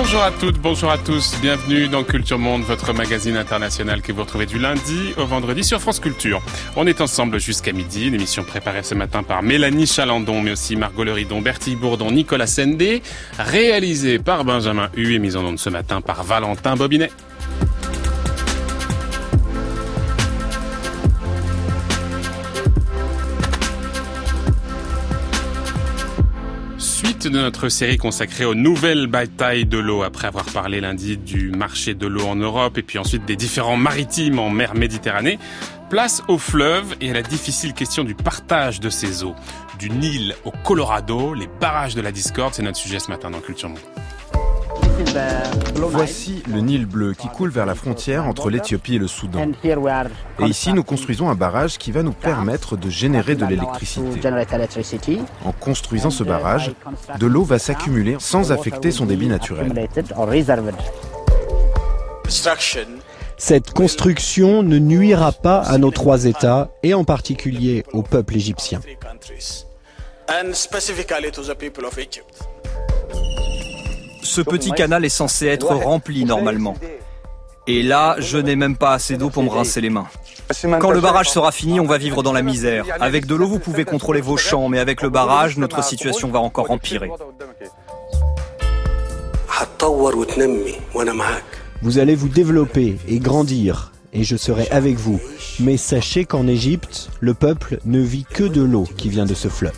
Bonjour à toutes, bonjour à tous, bienvenue dans Culture Monde, votre magazine international que vous retrouvez du lundi au vendredi sur France Culture. On est ensemble jusqu'à midi, une émission préparée ce matin par Mélanie Chalandon, mais aussi Margot Leridon, Bertille Bourdon, Nicolas Sendé, réalisée par Benjamin Hu et mise en onde ce matin par Valentin Bobinet. De notre série consacrée aux nouvelles batailles de l'eau, après avoir parlé lundi du marché de l'eau en Europe et puis ensuite des différents maritimes en mer Méditerranée, place aux fleuves et à la difficile question du partage de ces eaux. Du Nil au Colorado, les barrages de la discorde, c'est notre sujet ce matin dans Culture Monde. Voici le Nil bleu qui coule vers la frontière entre l'Éthiopie et le Soudan. Et ici, nous construisons un barrage qui va nous permettre de générer de l'électricité. En construisant ce barrage, de l'eau va s'accumuler sans affecter son débit naturel. Cette construction ne nuira pas à nos trois États et en particulier au peuple égyptien. Ce petit canal est censé être rempli normalement. Et là, je n'ai même pas assez d'eau pour me rincer les mains. Quand le barrage sera fini, on va vivre dans la misère. Avec de l'eau, vous pouvez contrôler vos champs, mais avec le barrage, notre situation va encore empirer. Vous allez vous développer et grandir, et je serai avec vous. Mais sachez qu'en Égypte, le peuple ne vit que de l'eau qui vient de ce fleuve.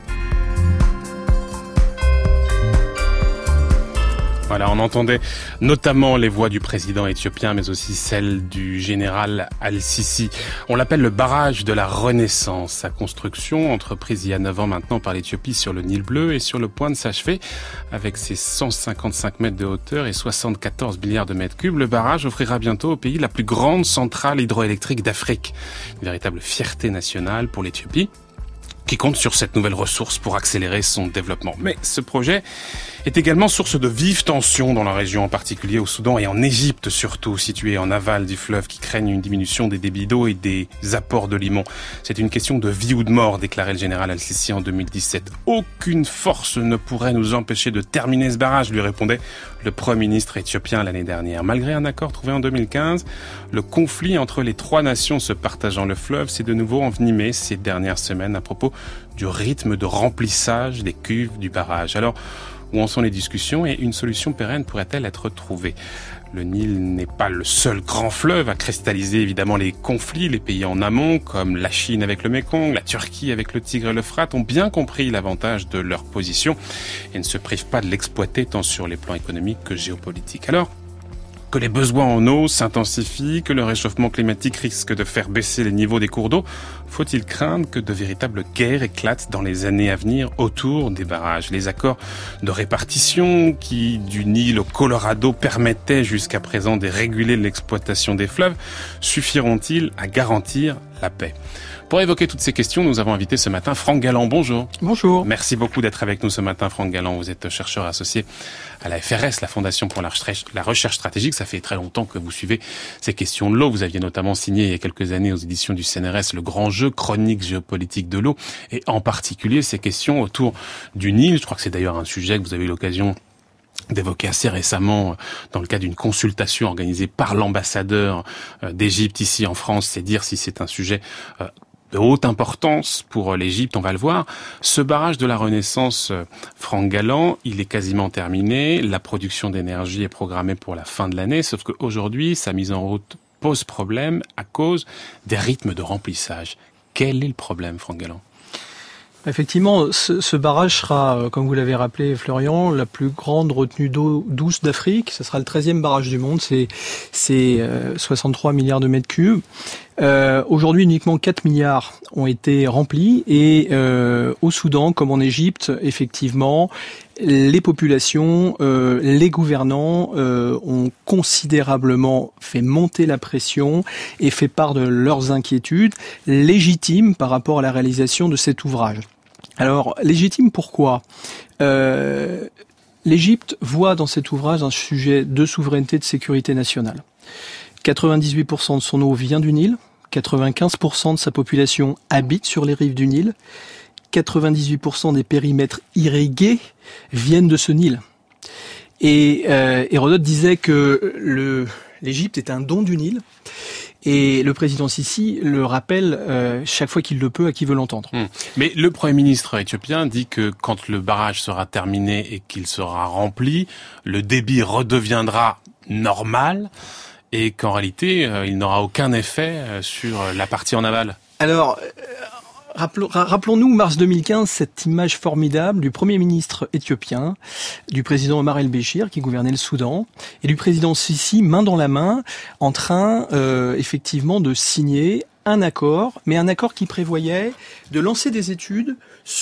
Voilà, on entendait notamment les voix du président éthiopien, mais aussi celles du général Al-Sisi. On l'appelle le barrage de la Renaissance. Sa construction, entreprise il y a 9 ans maintenant par l'Éthiopie sur le Nil bleu, est sur le point de s'achever. Avec ses 155 mètres de hauteur et 74 milliards de mètres cubes, le barrage offrira bientôt au pays la plus grande centrale hydroélectrique d'Afrique. Une véritable fierté nationale pour l'Éthiopie, qui compte sur cette nouvelle ressource pour accélérer son développement. Mais ce projet est également source de vives tensions dans la région, en particulier au Soudan et en Égypte surtout, située en aval du fleuve, qui craignent une diminution des débits d'eau et des apports de limon. C'est une question de vie ou de mort, déclarait le général Al-Sisi en 2017. Aucune force ne pourrait nous empêcher de terminer ce barrage, lui répondait le Premier ministre éthiopien l'année dernière. Malgré un accord trouvé en 2015, le conflit entre les trois nations se partageant le fleuve s'est de nouveau envenimé ces dernières semaines à propos du rythme de remplissage des cuves du barrage. Alors, où en sont les discussions et une solution pérenne pourrait-elle être trouvée ? Le Nil n'est pas le seul grand fleuve à cristalliser évidemment les conflits. Les pays en amont, comme la Chine avec le Mékong, la Turquie avec le Tigre et l'Euphrate, ont bien compris l'avantage de leur position et ne se privent pas de l'exploiter tant sur les plans économiques que géopolitiques. Alors, que les besoins en eau s'intensifient, que le réchauffement climatique risque de faire baisser les niveaux des cours d'eau, faut-il craindre que de véritables guerres éclatent dans les années à venir autour des barrages ? Les accords de répartition qui, du Nil au Colorado, permettaient jusqu'à présent de réguler l'exploitation des fleuves, suffiront-ils à garantir la paix ? Pour évoquer toutes ces questions, nous avons invité ce matin Franck Galland. Bonjour. Bonjour. Merci beaucoup d'être avec nous ce matin, Franck Galland. Vous êtes chercheur associé à la FRS, la Fondation pour la recherche stratégique. Ça fait très longtemps que vous suivez ces questions de l'eau. Vous aviez notamment signé il y a quelques années aux éditions du CNRS le grand jeu chronique géopolitique de l'eau, et en particulier ces questions autour du Nil. Je crois que c'est d'ailleurs un sujet que vous avez eu l'occasion d'évoquer assez récemment dans le cadre d'une consultation organisée par l'ambassadeur d'Égypte ici en France. C'est dire si c'est un sujet de haute importance pour l'Égypte, on va le voir. Ce barrage de la Renaissance, Franck Galland, il est quasiment terminé. La production d'énergie est programmée pour la fin de l'année, sauf qu'aujourd'hui, sa mise en route pose problème à cause des rythmes de remplissage. Quel est le problème, Franck Galland ? Effectivement, ce barrage sera, comme vous l'avez rappelé Florian, la plus grande retenue d'eau douce d'Afrique. Ce sera le 13e barrage du monde, c'est 63 milliards de mètres cubes. Aujourd'hui, uniquement 4 milliards ont été remplis et au Soudan, comme en Égypte, effectivement, les populations, les gouvernants ont considérablement fait monter la pression et fait part de leurs inquiétudes légitimes par rapport à la réalisation de cet ouvrage. Alors, légitime pourquoi ? L'Égypte voit dans cet ouvrage un sujet de souveraineté, de sécurité nationale. 98% de son eau vient du Nil, 95% de sa population habite sur les rives du Nil, 98% des périmètres irrigués viennent de ce Nil. Et Hérodote disait que l'Égypte est un don du Nil. Et le président Sisi le rappelle chaque fois qu'il le peut à qui veut l'entendre. Mais le Premier ministre éthiopien dit que quand le barrage sera terminé et qu'il sera rempli, le débit redeviendra normal et qu'en réalité, il n'aura aucun effet sur la partie en aval. Alors, rappelons-nous, mars 2015, cette image formidable du Premier ministre éthiopien, du président Omar el-Béchir, qui gouvernait le Soudan, et du président Sisi, main dans la main, en train, effectivement, de signer un accord, mais un accord qui prévoyait de lancer des études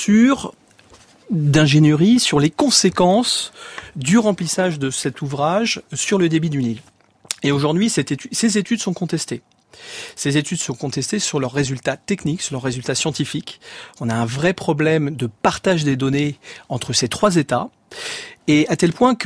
d'ingénierie sur les conséquences du remplissage de cet ouvrage sur le débit du Nil. Et aujourd'hui, ces études sont contestées. Ces études sont contestées sur leurs résultats techniques, sur leurs résultats scientifiques. On a un vrai problème de partage des données entre ces trois États, et à tel point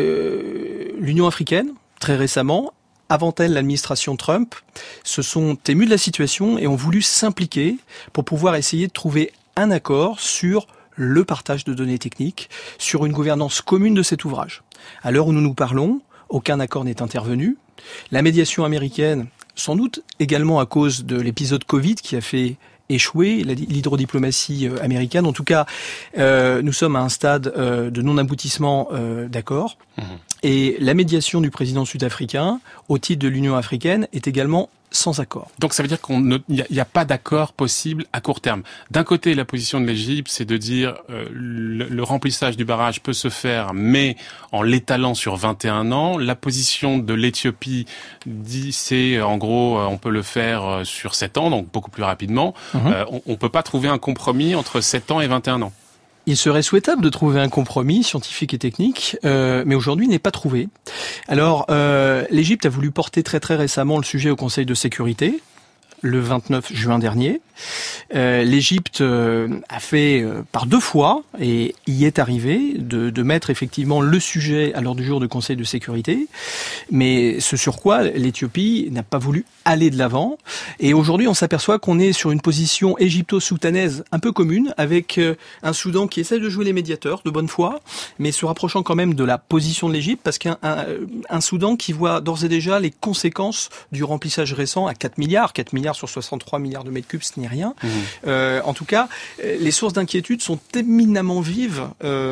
que l'Union africaine, très récemment, avant elle l'administration Trump, se sont émus de la situation et ont voulu s'impliquer pour pouvoir essayer de trouver un accord sur le partage de données techniques, sur une gouvernance commune de cet ouvrage. À l'heure où nous nous parlons, aucun accord n'est intervenu. La médiation américaine, sans doute également à cause de l'épisode Covid qui a fait échouer l'hydrodiplomatie américaine. En tout cas, nous sommes à un stade de non-aboutissement d'accord. Et la médiation du président sud-africain, au titre de l'Union africaine, est également sans accord. Donc ça veut dire qu'il n'y a pas d'accord possible à court terme. D'un côté, la position de l'Égypte, c'est de dire le remplissage du barrage peut se faire, mais en l'étalant sur 21 ans. La position de l'Éthiopie dit c'est en gros on peut le faire sur 7 ans, donc beaucoup plus rapidement. On peut pas trouver un compromis entre 7 ans et 21 ans. Il serait souhaitable de trouver un compromis scientifique et technique, mais aujourd'hui il n'est pas trouvé. Alors, l'Égypte a voulu porter très très récemment le sujet au Conseil de sécurité, le 29 juin dernier. L'Égypte a fait par 2 fois, et y est arrivé, de mettre effectivement le sujet à l'ordre du jour du Conseil de sécurité, mais ce sur quoi l'Éthiopie n'a pas voulu aller de l'avant. Et aujourd'hui, on s'aperçoit qu'on est sur une position égypto-soudanaise un peu commune, avec un Soudan qui essaie de jouer les médiateurs de bonne foi, mais se rapprochant quand même de la position de l'Égypte, parce qu'un Soudan qui voit d'ores et déjà les conséquences du remplissage récent à 4 milliards sur 63 milliards de mètres cubes, ce n'est rien. En tout cas, les sources d'inquiétude sont éminemment vives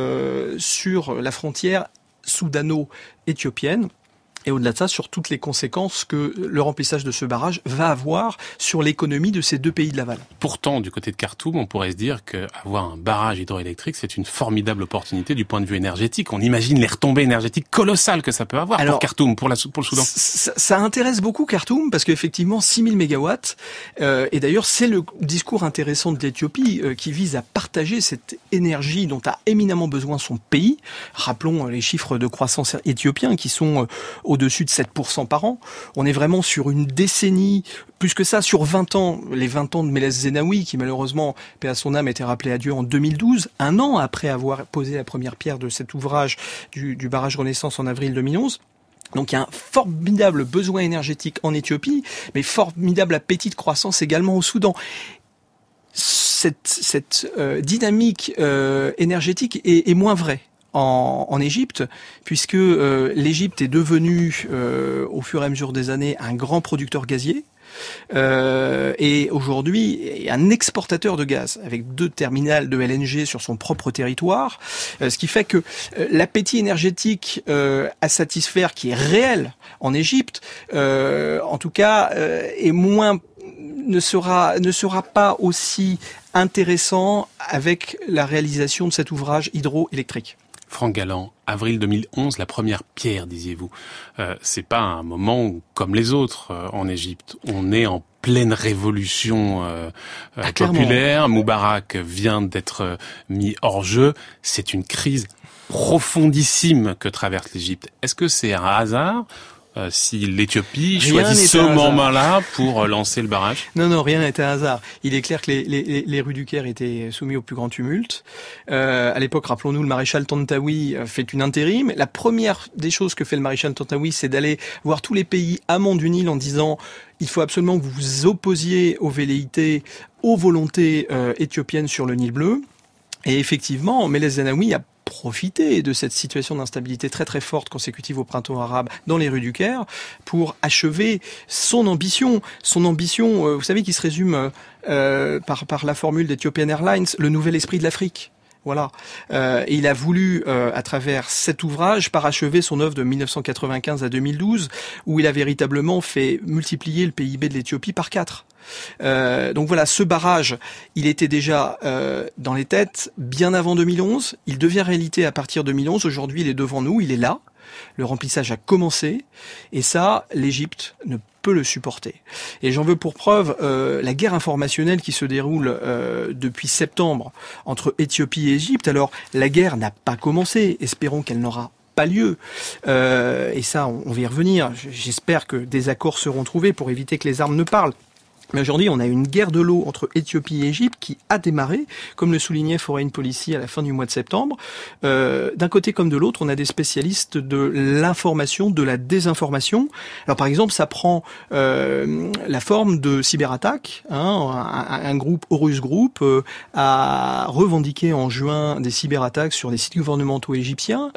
sur la frontière soudano-éthiopienne. Et au-delà de ça, sur toutes les conséquences que le remplissage de ce barrage va avoir sur l'économie de ces 2 pays de l'aval. Pourtant, du côté de Khartoum, on pourrait se dire qu'avoir un barrage hydroélectrique, c'est une formidable opportunité du point de vue énergétique. On imagine les retombées énergétiques colossales que ça peut avoir pour Khartoum, pour le Soudan. Ça intéresse beaucoup Khartoum, parce qu'effectivement, 6000 mégawatts, et d'ailleurs, c'est le discours intéressant de l'Éthiopie, qui vise à partager cette énergie dont a éminemment besoin son pays. Rappelons les chiffres de croissance éthiopiens qui sont au-dessus de 7% par an. On est vraiment sur une décennie, plus que ça, sur 20 ans, les 20 ans de Meles Zenawi, qui malheureusement, paix à son âme, était rappelé à Dieu en 2012, un an après avoir posé la première pierre de cet ouvrage du barrage Renaissance en avril 2011. Donc il y a un formidable besoin énergétique en Éthiopie, mais formidable appétit de croissance également au Soudan. Cette dynamique énergétique est moins vraie en Égypte, puisque l'Égypte est devenue, au fur et à mesure des années, un grand producteur gazier. Et aujourd'hui est un exportateur de gaz avec 2 terminals de LNG sur son propre territoire, ce qui fait que l'appétit énergétique à satisfaire, qui est réel en Égypte, en tout cas est moins, ne sera pas aussi intéressant avec la réalisation de cet ouvrage hydroélectrique. Franck Galland, avril 2011, la première pierre, disiez-vous. C'est pas un moment comme les autres en Égypte. On est en pleine révolution populaire. Moubarak vient d'être mis hors jeu. C'est une crise profondissime que traverse l'Égypte. Est-ce que c'est un hasard si l'Éthiopie choisit ce moment-là pour lancer le barrage? Non, rien n'est un hasard. Il est clair que les rues du Caire étaient soumises au plus grand tumulte. À l'époque, rappelons-nous, le maréchal Tantawi fait une intérim. La première des choses que fait le maréchal Tantawi, c'est d'aller voir tous les pays amont du Nil en disant il faut absolument que vous vous opposiez aux velléités, aux volontés éthiopiennes sur le Nil bleu. Et effectivement, Meles Zenawi a profiter de cette situation d'instabilité très très forte consécutive au printemps arabe dans les rues du Caire pour achever son ambition. Son ambition, vous savez, qui se résume par la formule d'Ethiopian Airlines, le nouvel esprit de l'Afrique. Voilà. Et il a voulu, à travers cet ouvrage, parachever son œuvre de 1995 à 2012, où il a véritablement fait multiplier le PIB de l'Éthiopie par 4. Donc voilà, ce barrage, il était déjà dans les têtes bien avant 2011. Il devient réalité à partir de 2011. Aujourd'hui, il est devant nous, il est là. Le remplissage a commencé. Et ça, l'Égypte ne peut le supporter. Et j'en veux pour preuve la guerre informationnelle qui se déroule depuis septembre entre Éthiopie et Égypte. Alors, la guerre n'a pas commencé. Espérons qu'elle n'aura pas lieu. Et ça, on va y revenir. J'espère que des accords seront trouvés pour éviter que les armes ne parlent. Mais aujourd'hui, on a une guerre de l'eau entre Éthiopie et Égypte qui a démarré, comme le soulignait Foreign Policy à la fin du mois de septembre. D'un côté comme de l'autre, on a des spécialistes de l'information, de la désinformation. Alors par exemple, ça prend la forme de cyberattaques. Un groupe, Horus Group, a revendiqué en juin des cyberattaques sur des sites gouvernementaux éthiopiens.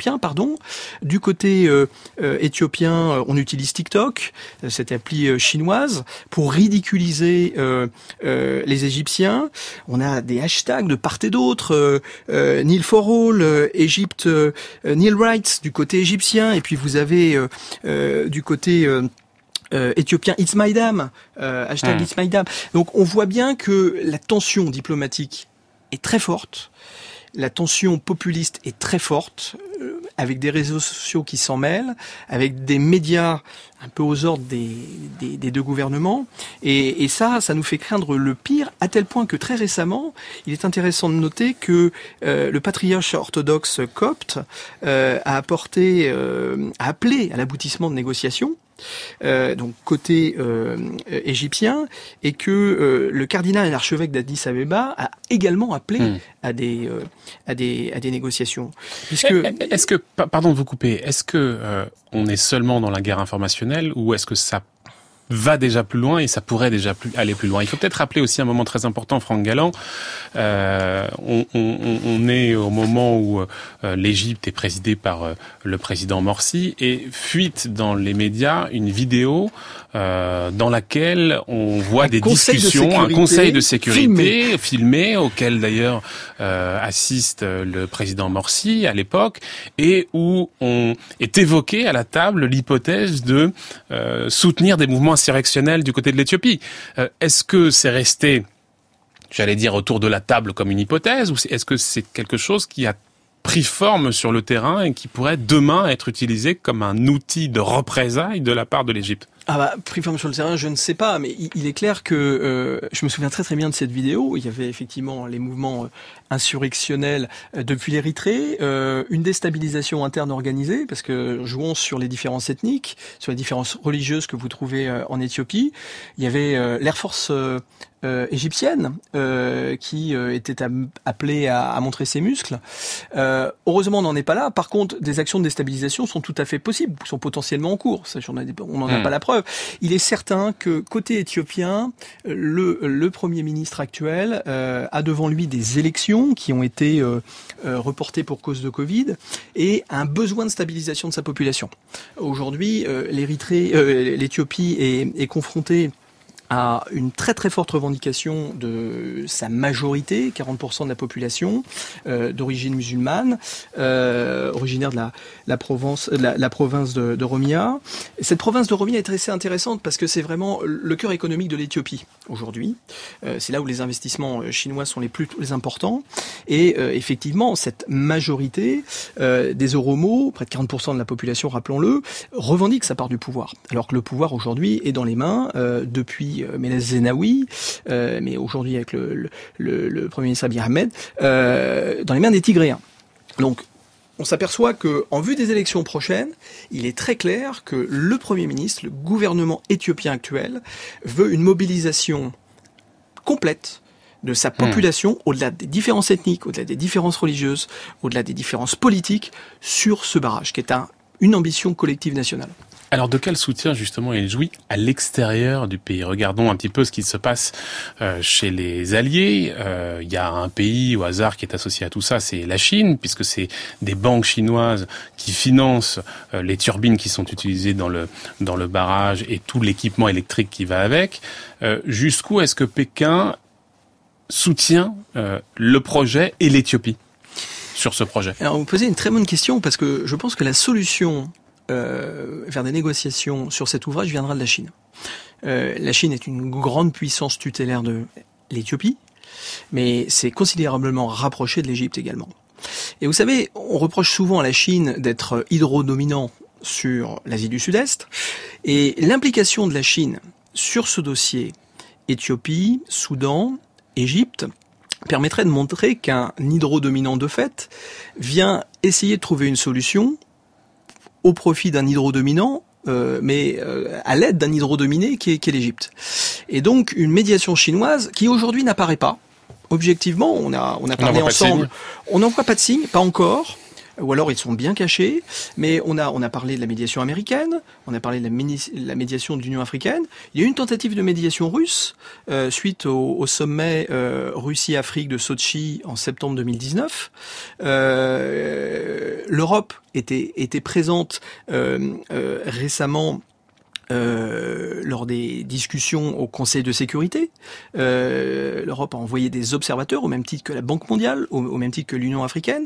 Du côté éthiopien, on utilise TikTok, cette appli chinoise, pour ridiculiser les Égyptiens. On a des hashtags de part et d'autre, Kneel for All, Égypte, Kneel Rights du côté égyptien, et puis vous avez du côté éthiopien It's My Dam, hashtag It's My Dam. Donc on voit bien que la tension diplomatique est très forte, la tension populiste est très forte, avec des réseaux sociaux qui s'en mêlent, avec des médias un peu aux ordres des deux gouvernements, et ça nous fait craindre le pire, à tel point que très récemment, il est intéressant de noter que le patriarche orthodoxe copte a appelé à l'aboutissement de négociations, donc côté égyptien, et que le cardinal et l'archevêque d'Addis Abeba a également appelé à des négociations. Est-ce que, pardon de vous couper, est-ce que on est seulement dans la guerre informationnelle, ou est-ce que ça va déjà plus loin et ça pourrait déjà aller plus loin? Il faut peut-être rappeler aussi un moment très important, Franck Galland. On est au moment où l'Égypte est présidée par le président Morsi, et fuite dans les médias une vidéo dans laquelle on voit des discussions, un conseil de sécurité filmé auquel d'ailleurs assiste le président Morsi à l'époque, et où on est évoqué à la table l'hypothèse de soutenir des mouvements insurrectionnels du côté de l'Éthiopie. Est-ce que c'est resté, j'allais dire, autour de la table comme une hypothèse, ou est-ce que c'est quelque chose qui a pris forme sur le terrain et qui pourrait demain être utilisé comme un outil de représailles de la part de l'Égypte? Pris forme sur le terrain, je ne sais pas, mais il est clair que je me souviens très très bien de cette vidéo. Il y avait effectivement les mouvements insurrectionnels depuis l'Érythrée, une déstabilisation interne organisée, parce que jouons sur les différences ethniques, sur les différences religieuses que vous trouvez en Éthiopie. Il y avait l'Air Force égyptienne qui était appelée à montrer ses muscles. Heureusement, on n'en est pas là. Par contre, des actions de déstabilisation sont tout à fait possibles, sont potentiellement en cours. Ça, on n'en a pas la preuve. Il est certain que côté éthiopien, le Premier ministre actuel a devant lui des élections qui ont été reportées pour cause de Covid, et un besoin de stabilisation de sa population. Aujourd'hui, l'Éthiopie est confrontée à une très très forte revendication de sa majorité, 40% de la population, d'origine musulmane, originaire de la province de Oromia. Et cette province d'Oromia est assez intéressante parce que c'est vraiment le cœur économique de l'Éthiopie aujourd'hui. C'est là où les investissements chinois sont les plus importants. Et effectivement, cette majorité des Oromos, près de 40% de la population, rappelons-le, revendique sa part du pouvoir. Alors que le pouvoir aujourd'hui est dans les mains depuis Meles Zenawi, mais aujourd'hui avec le Premier ministre Abiy Ahmed, dans les mains des Tigréens. Donc, on s'aperçoit que, en vue des élections prochaines, il est très clair que le Premier ministre, le gouvernement éthiopien actuel, veut une mobilisation complète de sa population, au-delà des différences ethniques, au-delà des différences religieuses, au-delà des différences politiques, sur ce barrage, qui est une ambition collective nationale. Alors de quel soutien justement il jouit à l'extérieur du pays? Regardons un petit peu ce qui se passe chez les alliés. Il y a un pays au hasard qui est associé à tout ça, c'est la Chine, puisque c'est des banques chinoises qui financent les turbines qui sont utilisées dans le barrage et tout l'équipement électrique qui va avec. Jusqu'où est-ce que Pékin soutient le projet et l'Éthiopie sur ce projet? Alors vous posez une très bonne question, parce que je pense que la solution vers des négociations sur cet ouvrage viendra de la Chine. La Chine est une grande puissance tutélaire de l'Éthiopie, mais c'est considérablement rapproché de l'Égypte également. Et vous savez, on reproche souvent à la Chine d'être hydrodominant sur l'Asie du Sud-Est, et l'implication de la Chine sur ce dossier Éthiopie, Soudan, Égypte permettrait de montrer qu'un hydrodominant de fait vient essayer de trouver une solution au profit d'un hydrodominant, mais à l'aide d'un hydrodominé qui est l'Égypte. Et donc une médiation chinoise qui aujourd'hui n'apparaît pas. Objectivement, on a parlé ensemble. On n'en voit pas de signe, pas encore. Ou alors ils sont bien cachés, mais on a parlé de la médiation américaine, on a parlé de la médiation de l'Union africaine. Il y a eu une tentative de médiation russe suite au sommet Russie-Afrique de Sotchi en septembre 2019. L'Europe était présente récemment lors des discussions au Conseil de sécurité. L'Europe a envoyé des observateurs au même titre que la Banque mondiale, au même titre que l'Union africaine.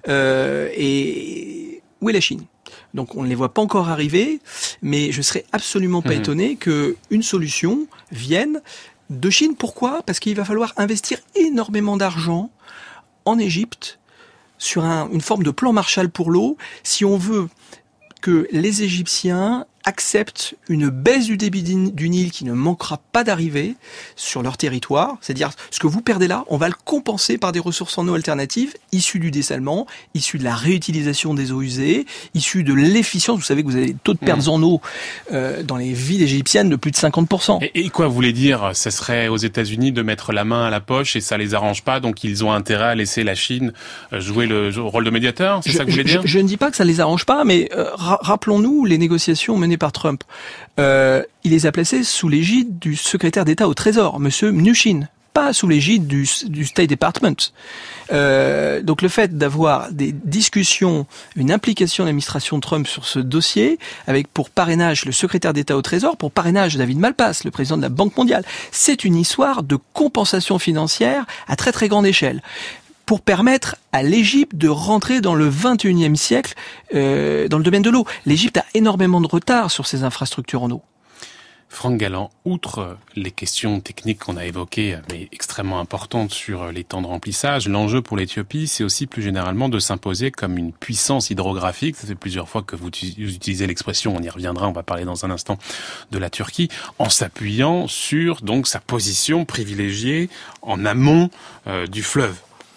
Et où est la Chine? Donc on ne les voit pas encore arriver, mais je serais absolument pas étonné qu'une solution vienne de Chine. Pourquoi? Parce qu'il va falloir investir énormément d'argent en Égypte sur une forme de plan Marshall pour l'eau, si on veut que les Égyptiens acceptent une baisse du débit du Nil qui ne manquera pas d'arriver sur leur territoire. C'est-à-dire, ce que vous perdez là, on va le compenser par des ressources en eau alternatives, issues du dessalement, issues de la réutilisation des eaux usées, issues de l'efficience. Vous savez que vous avez des taux de pertes en eau dans les villes égyptiennes de plus de 50%. Et quoi vous voulez dire? Ce serait aux États-Unis de mettre la main à la poche et ça les arrange pas, donc ils ont intérêt à laisser la Chine jouer le rôle de médiateur? C'est ça que vous voulez dire? Je ne dis pas que ça les arrange pas, mais rappelons-nous les négociations menées par Trump. Il les a placés sous l'égide du secrétaire d'État au Trésor, Monsieur Mnuchin, pas sous l'égide du State Department. Donc le fait d'avoir des discussions, une implication de l'administration Trump sur ce dossier, avec pour parrainage le secrétaire d'État au Trésor, pour parrainage David Malpass, le président de la Banque mondiale, c'est une histoire de compensation financière à très très grande échelle, pour permettre à l'Égypte de rentrer dans le 21e siècle dans le domaine de l'eau. L'Égypte a énormément de retard sur ses infrastructures en eau. Franck Galland, outre les questions techniques qu'on a évoquées, mais extrêmement importantes sur les temps de remplissage, l'enjeu pour l'Éthiopie, c'est aussi plus généralement de s'imposer comme une puissance hydrographique. Ça fait plusieurs fois que vous utilisez l'expression, on y reviendra, on va parler dans un instant de la Turquie, en s'appuyant sur donc sa position privilégiée en amont du fleuve.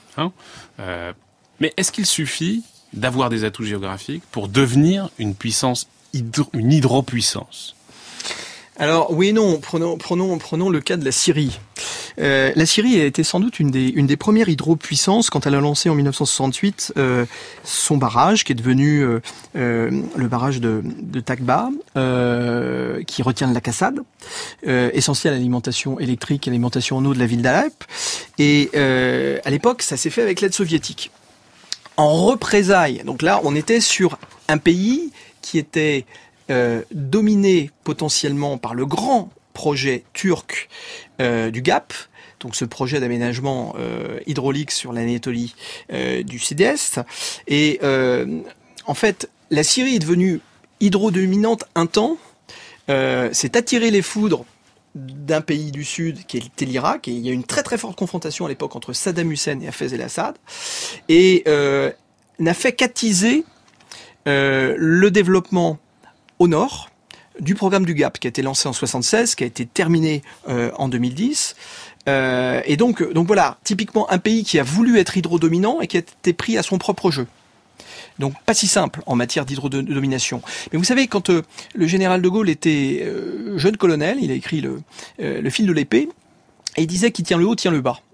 Mais est-ce qu'il suffit d'avoir des atouts géographiques pour devenir une puissance, une hydropuissance? Alors oui et non, prenons le cas de la Syrie. La Syrie a été sans doute une des premières hydropuissances quand elle a lancé en 1968 son barrage qui est devenu le barrage de Takba, qui retient le lac Assad, essentiel à l'alimentation électrique et à l'alimentation en eau de la ville d'Alep. Et à l'époque, ça s'est fait avec l'aide soviétique. En représailles, donc là, on était sur un pays qui était dominé potentiellement par le grand projet turc du GAP, donc ce projet d'aménagement hydraulique sur l'Anatolie du Sud-Est. Et en fait, la Syrie est devenue hydrodominante un temps, s'est attiré les foudres d'un pays du Sud qui était l'Irak, et il y a eu une très très forte confrontation à l'époque entre Saddam Hussein et Hafez el-Assad, et n'a fait qu'attiser le développement au nord du programme du GAP qui a été lancé en 1976, qui a été terminé en 2010. Et donc voilà, typiquement un pays qui a voulu être hydrodominant et qui a été pris à son propre jeu. Donc pas si simple en matière d'hydrodomination. Mais vous savez, quand le général de Gaulle était jeune colonel, il a écrit le fil de l'épée, et il disait qui tient le haut tient le bas.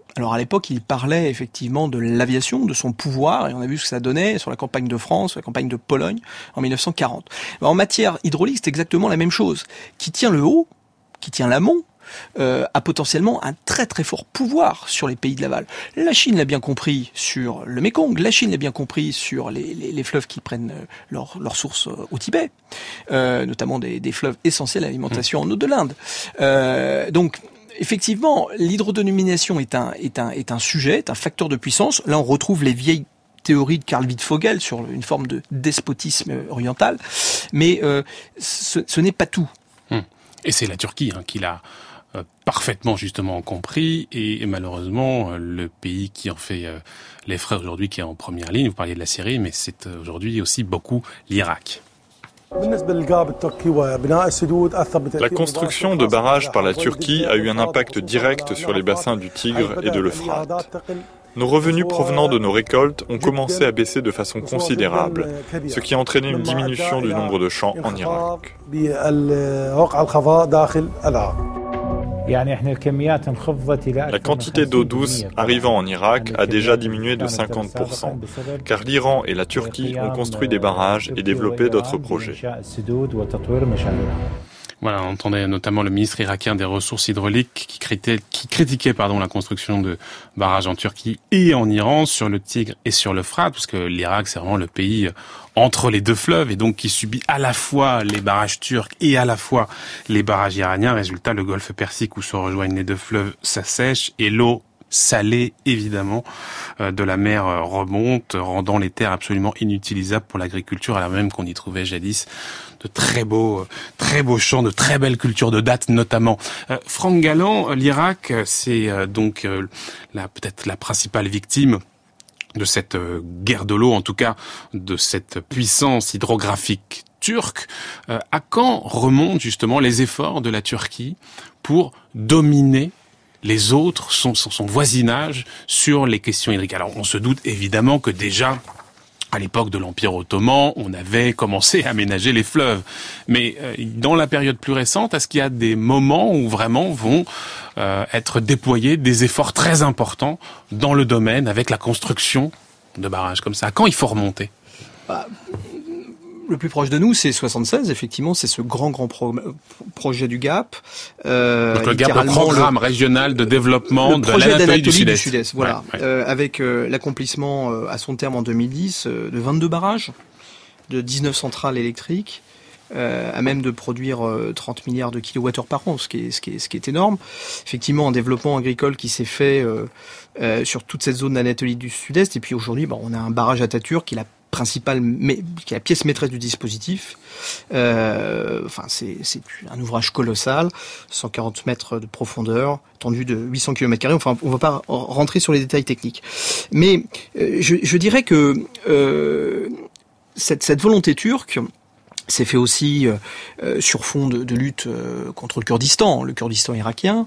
Alors à l'époque, il parlait effectivement de l'aviation, de son pouvoir, et on a vu ce que ça donnait sur la campagne de France, sur la campagne de Pologne en 1940. En matière hydraulique, c'est exactement la même chose. Qui tient le haut, qui tient l'amont, a potentiellement un très très fort pouvoir sur les pays de l'aval. La Chine l'a bien compris sur le Mékong, la Chine l'a bien compris sur les fleuves qui prennent leur source au Tibet, notamment des fleuves essentiels à l'alimentation en eau de l'Inde. Donc effectivement, l'hydrodénomination est un sujet, est un facteur de puissance. Là, on retrouve les vieilles théorie de Karl Wittfogel sur une forme de despotisme oriental, mais ce n'est pas tout. Et c'est la Turquie qui l'a parfaitement justement compris, et malheureusement le pays qui en fait les frais aujourd'hui, qui est en première ligne. Vous parliez de la Syrie, mais c'est aujourd'hui aussi beaucoup l'Irak. La construction de barrages par la Turquie a eu un impact direct sur les bassins du Tigre et de l'Euphrate. Nos revenus provenant de nos récoltes ont commencé à baisser de façon considérable, ce qui a entraîné une diminution du nombre de champs en Irak. La quantité d'eau douce arrivant en Irak a déjà diminué de 50%, car l'Iran et la Turquie ont construit des barrages et développé d'autres projets. Voilà, on entendait notamment le ministre irakien des ressources hydrauliques qui critiquait la construction de barrages en Turquie et en Iran sur le Tigre et sur l'Euphrate, parce que l'Irak, c'est vraiment le pays entre les deux fleuves, et donc qui subit à la fois les barrages turcs et à la fois les barrages iraniens. Résultat, le golfe Persique où se rejoignent les deux fleuves s'assèche, et l'eau salée, évidemment, de la mer remonte, rendant les terres absolument inutilisables pour l'agriculture, alors même qu'on y trouvait jadis de très beaux champs, de très belles cultures de dattes notamment. Franck Galland, l'Irak, c'est donc peut-être la principale victime de cette guerre de l'eau, en tout cas de cette puissance hydrographique turque. À quand remontent justement les efforts de la Turquie pour dominer les autres, son voisinage sur les questions hydriques? Alors on se doute évidemment que déjà, à l'époque de l'Empire ottoman, on avait commencé à aménager les fleuves. Mais dans la période plus récente, est-ce qu'il y a des moments où vraiment vont être déployés des efforts très importants dans le domaine avec la construction de barrages comme ça? Quand il faut remonter? Le plus proche de nous, c'est 76, effectivement, c'est ce grand projet du GAP. Donc le GAP, le programme régional de développement de l'Anatolie du Sud-Est. Voilà, ouais. Avec l'accomplissement à son terme en 2010 de 22 barrages, de 19 centrales électriques, à même de produire 30 milliards de kilowattheures par an, ce qui est énorme. Effectivement, un développement agricole qui s'est fait sur toute cette zone d'Anatolie du Sud-Est. Et puis aujourd'hui, on a un barrage Atatürk qui est la pièce maîtresse du dispositif. C'est un ouvrage colossal, 140 mètres de profondeur, étendue de 800 km². Enfin, on va pas rentrer sur les détails techniques. Mais je dirais que cette volonté turque s'est fait aussi sur fond de lutte contre le Kurdistan irakien,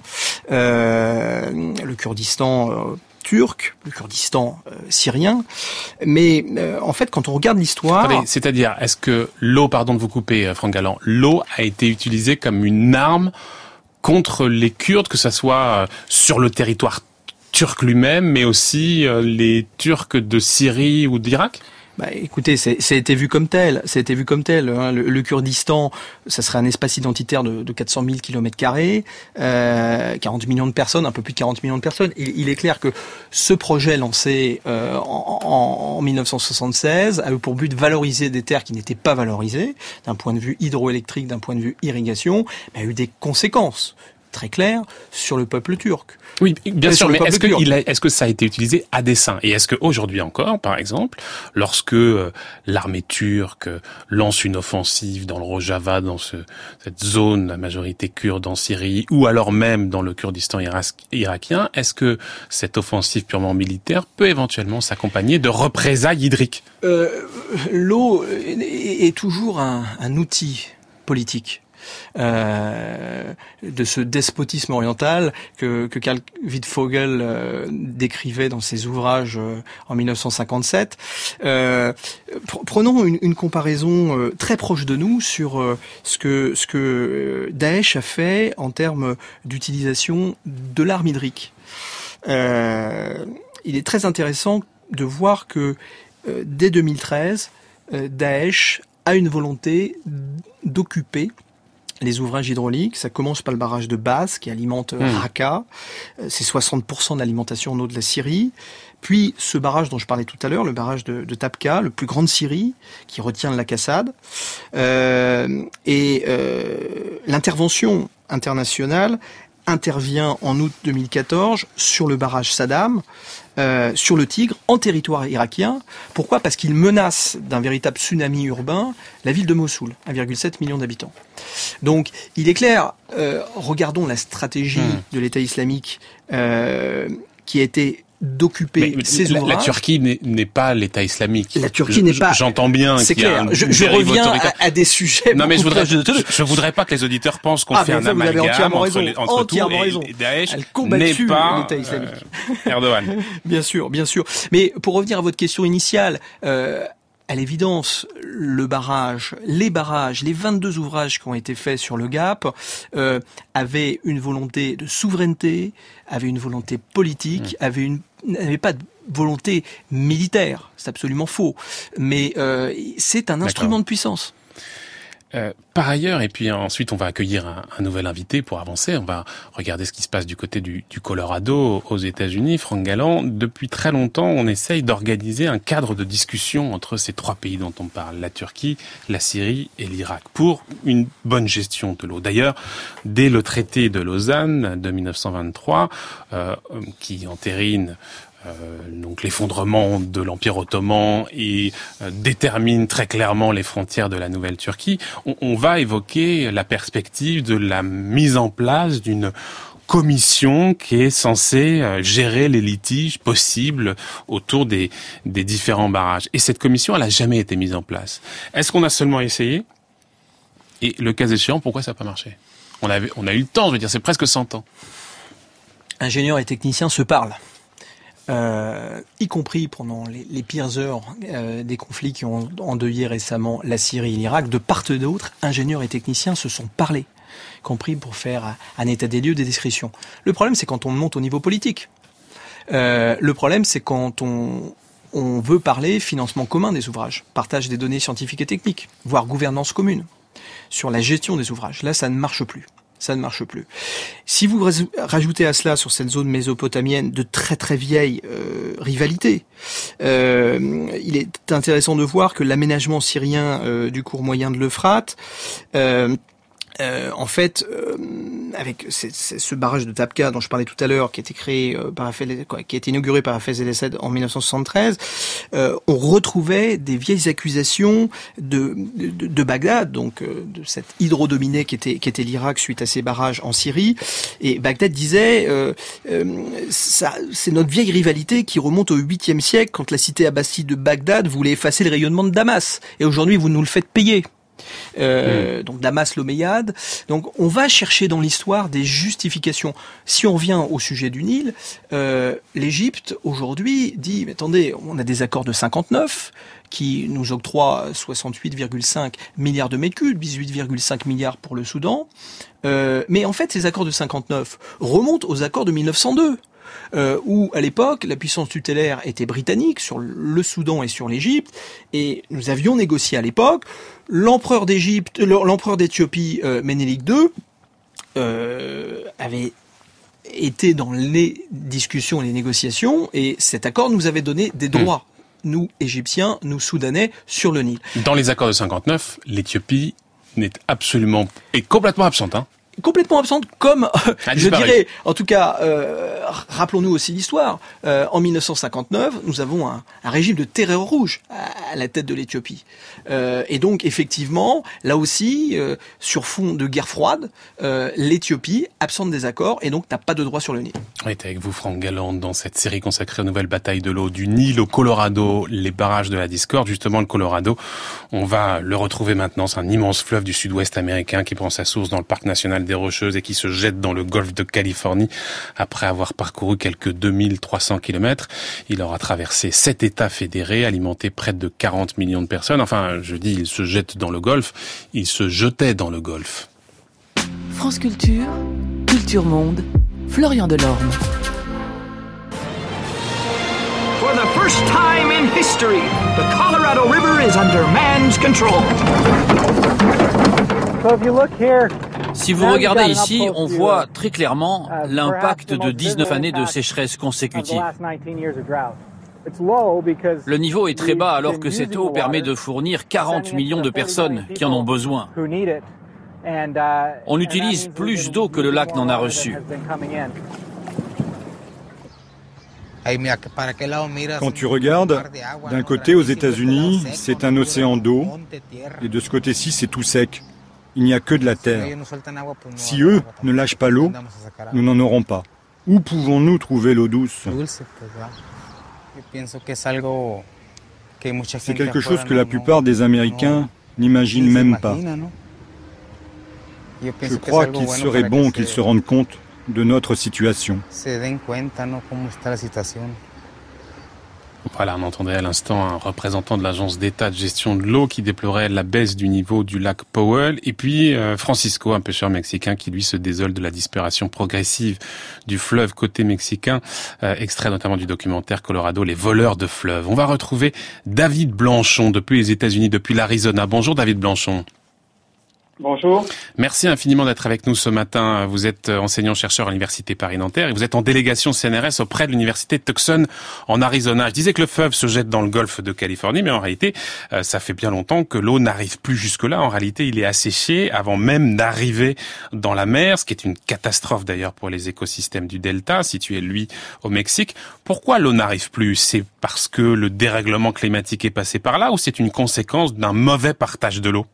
le Kurdistan turc, le Kurdistan syrien, mais en fait, quand on regarde l'histoire... Attendez, c'est-à-dire, est-ce que l'eau, pardon de vous couper, Franck Galland, l'eau a été utilisée comme une arme contre les Kurdes, que ça soit sur le territoire turc lui-même, mais aussi les Turcs de Syrie ou d'Irak ? Écoutez, ça a été vu comme tel. Hein. Le Kurdistan, ça serait un espace identitaire de 400 000 km², 40 millions de personnes, un peu plus de 40 millions de personnes. Il est clair que ce projet lancé en 1976 a eu pour but de valoriser des terres qui n'étaient pas valorisées, d'un point de vue hydroélectrique, d'un point de vue irrigation, mais a eu des conséquences très claires sur le peuple turc. Oui, bien sûr, mais est-ce que ça a été utilisé à dessein? Et est-ce qu'aujourd'hui encore, par exemple, lorsque l'armée turque lance une offensive dans le Rojava, dans cette zone, la majorité kurde en Syrie, ou alors même dans le Kurdistan irakien, est-ce que cette offensive purement militaire peut éventuellement s'accompagner de représailles hydriques? L'eau est toujours un outil politique. De ce despotisme oriental que Karl Wittfogel décrivait dans ses ouvrages en 1957. Prenons une comparaison très proche de nous sur ce que Daesh a fait en termes d'utilisation de l'arme hydrique. il est très intéressant de voir que dès 2013, Daesh a une volonté d'occuper les ouvrages hydrauliques. Ça commence par le barrage de Baz qui alimente Raqqa. C'est 60% de l'alimentation en eau de la Syrie. Puis ce barrage dont je parlais tout à l'heure, le barrage de Tabqa, le plus grand de Syrie, qui retient le lac Assad. L'intervention internationale intervient en août 2014 sur le barrage Saddam, sur le Tigre, en territoire irakien. Pourquoi ? Parce qu'il menace d'un véritable tsunami urbain la ville de Mossoul, 1,7 million d'habitants. Donc, il est clair, regardons la stratégie de l'État islamique qui a été d'occuper ces ouvrages. La Turquie n'est pas l'État islamique. La Turquie n'est pas. J'entends bien. C'est clair. Je reviens à des sujets. Non, mais je voudrais pas que les auditeurs pensent qu'on fait un amalgame entre tout et Daesh n'est pas l'État islamique. Erdogan. Bien sûr. Mais pour revenir à votre question initiale, à l'évidence, les barrages, les 22 ouvrages qui ont été faits sur le Gap avaient une volonté de souveraineté, avaient une volonté politique, n'avaient pas de volonté militaire. C'est absolument faux. Mais c'est un instrument de puissance. Par ailleurs, et puis ensuite on va accueillir un nouvel invité pour avancer, on va regarder ce qui se passe du côté du Colorado aux États-Unis. Franck Galland, depuis très longtemps on essaye d'organiser un cadre de discussion entre ces trois pays dont on parle, la Turquie, la Syrie et l'Irak, pour une bonne gestion de l'eau. D'ailleurs, dès le traité de Lausanne de 1923, qui entérine donc l'effondrement de l'Empire ottoman et détermine très clairement les frontières de la nouvelle Turquie, on va évoquer la perspective de la mise en place d'une commission qui est censée gérer les litiges possibles autour des différents barrages. Et cette commission, elle n'a jamais été mise en place. Est-ce qu'on a seulement essayé ? Et le cas échéant, pourquoi ça n'a pas marché ? On a eu le temps, je veux dire, c'est presque 100 ans. Ingénieurs et techniciens se parlent. Y compris pendant les pires heures des conflits qui ont endeuillé récemment la Syrie et l'Irak, de part et d'autre, ingénieurs et techniciens se sont parlé, y compris pour faire un état des lieux, des descriptions. Le problème, c'est quand on monte au niveau politique. Le problème, c'est quand on veut parler financement commun des ouvrages, partage des données scientifiques et techniques, voire gouvernance commune sur la gestion des ouvrages. Là, ça ne marche plus. Si vous rajoutez à cela, sur cette zone mésopotamienne, de très très vieilles rivalités, il est intéressant de voir que l'aménagement syrien du cours moyen de l'Euphrate, en fait, avec ce barrage de Tabqa dont je parlais tout à l'heure, qui a été créé qui a été inauguré par Hafez el-Assad en 1973, on retrouvait des vieilles accusations de Bagdad, donc de cette hydrodominée qui était l'Irak suite à ces barrages en Syrie. Et Bagdad disait, c'est notre vieille rivalité qui remonte au 8e siècle, quand la cité abbasside de Bagdad voulait effacer le rayonnement de Damas. Et aujourd'hui, vous nous le faites payer. Donc Damas l'Omeyyade. Donc on va chercher dans l'histoire des justifications. Si on revient au sujet du Nil, l'Égypte aujourd'hui dit, mais attendez, on a des accords de 59 qui nous octroient 68,5 milliards de mètres cubes, 18,5 milliards pour le Soudan. Mais en fait, ces accords de 59 remontent aux accords de 1902. Où à l'époque la puissance tutélaire était britannique sur le Soudan et sur l'Égypte, et nous avions négocié à l'époque. L'empereur d'Éthiopie, Ménélik II, avait été dans les discussions et les négociations, et cet accord nous avait donné des droits, nous Égyptiens, nous Soudanais, sur le Nil. Dans les accords de 59, l'Éthiopie est complètement absente, hein. Complètement absente, comme je dirais, en tout cas, rappelons-nous aussi l'histoire. En 1959, nous avons un régime de terreur rouge à la tête de l'Éthiopie. Et donc, effectivement, là aussi, sur fond de guerre froide, l'Éthiopie, absente des accords, et donc n'a pas de droit sur le Nil. On est avec vous, Franck Galland, dans cette série consacrée aux nouvelles batailles de l'eau du Nil au Colorado, les barrages de la discorde. Justement, le Colorado, on va le retrouver maintenant. C'est un immense fleuve du sud-ouest américain qui prend sa source dans le parc national des Rocheuses et qui se jette dans le golfe de Californie après avoir parcouru quelques 2300 kilomètres. Il aura traversé 7 États fédérés, alimenté près de 40 millions de personnes. Enfin, je dis, il se jette dans le golfe, il se jetait dans le golfe. France Culture, Culture Monde, Florian Delorme. first time in history, the Colorado River is under man's control. Si vous regardez ici, on voit très clairement l'impact de 19 années de sécheresse consécutive. Le niveau est très bas alors que cette eau permet de fournir 40 millions de personnes qui en ont besoin. On utilise plus d'eau que le lac n'en a reçu. Quand tu regardes, d'un côté aux États-Unis, c'est un océan d'eau, et de ce côté-ci, c'est tout sec. Il n'y a que de la terre. Si eux ne lâchent pas l'eau, nous n'en aurons pas. Où pouvons-nous trouver l'eau douce ? C'est quelque chose que la plupart des Américains n'imaginent même pas. Je crois qu'il serait bon qu'ils se rendent compte de notre situation. Voilà, on entendait à l'instant un représentant de l'agence d'État de gestion de l'eau qui déplorait la baisse du niveau du lac Powell. Et puis Francisco, un pêcheur mexicain qui lui se désole de la disparition progressive du fleuve côté mexicain, extrait notamment du documentaire Colorado, Les voleurs de fleuves. On va retrouver David Blanchon depuis les États-Unis, depuis l'Arizona. Bonjour David Blanchon. Bonjour. Merci infiniment d'être avec nous ce matin. Vous êtes enseignant-chercheur à l'Université Paris-Nanterre et vous êtes en délégation CNRS auprès de l'Université Tucson en Arizona. Je disais que le fleuve se jette dans le golfe de Californie, mais en réalité, ça fait bien longtemps que l'eau n'arrive plus jusque-là. En réalité, il est asséché avant même d'arriver dans la mer, ce qui est une catastrophe d'ailleurs pour les écosystèmes du delta, situé lui au Mexique. Pourquoi l'eau n'arrive plus ? C'est parce que le dérèglement climatique est passé par là ou c'est une conséquence d'un mauvais partage de l'eau ?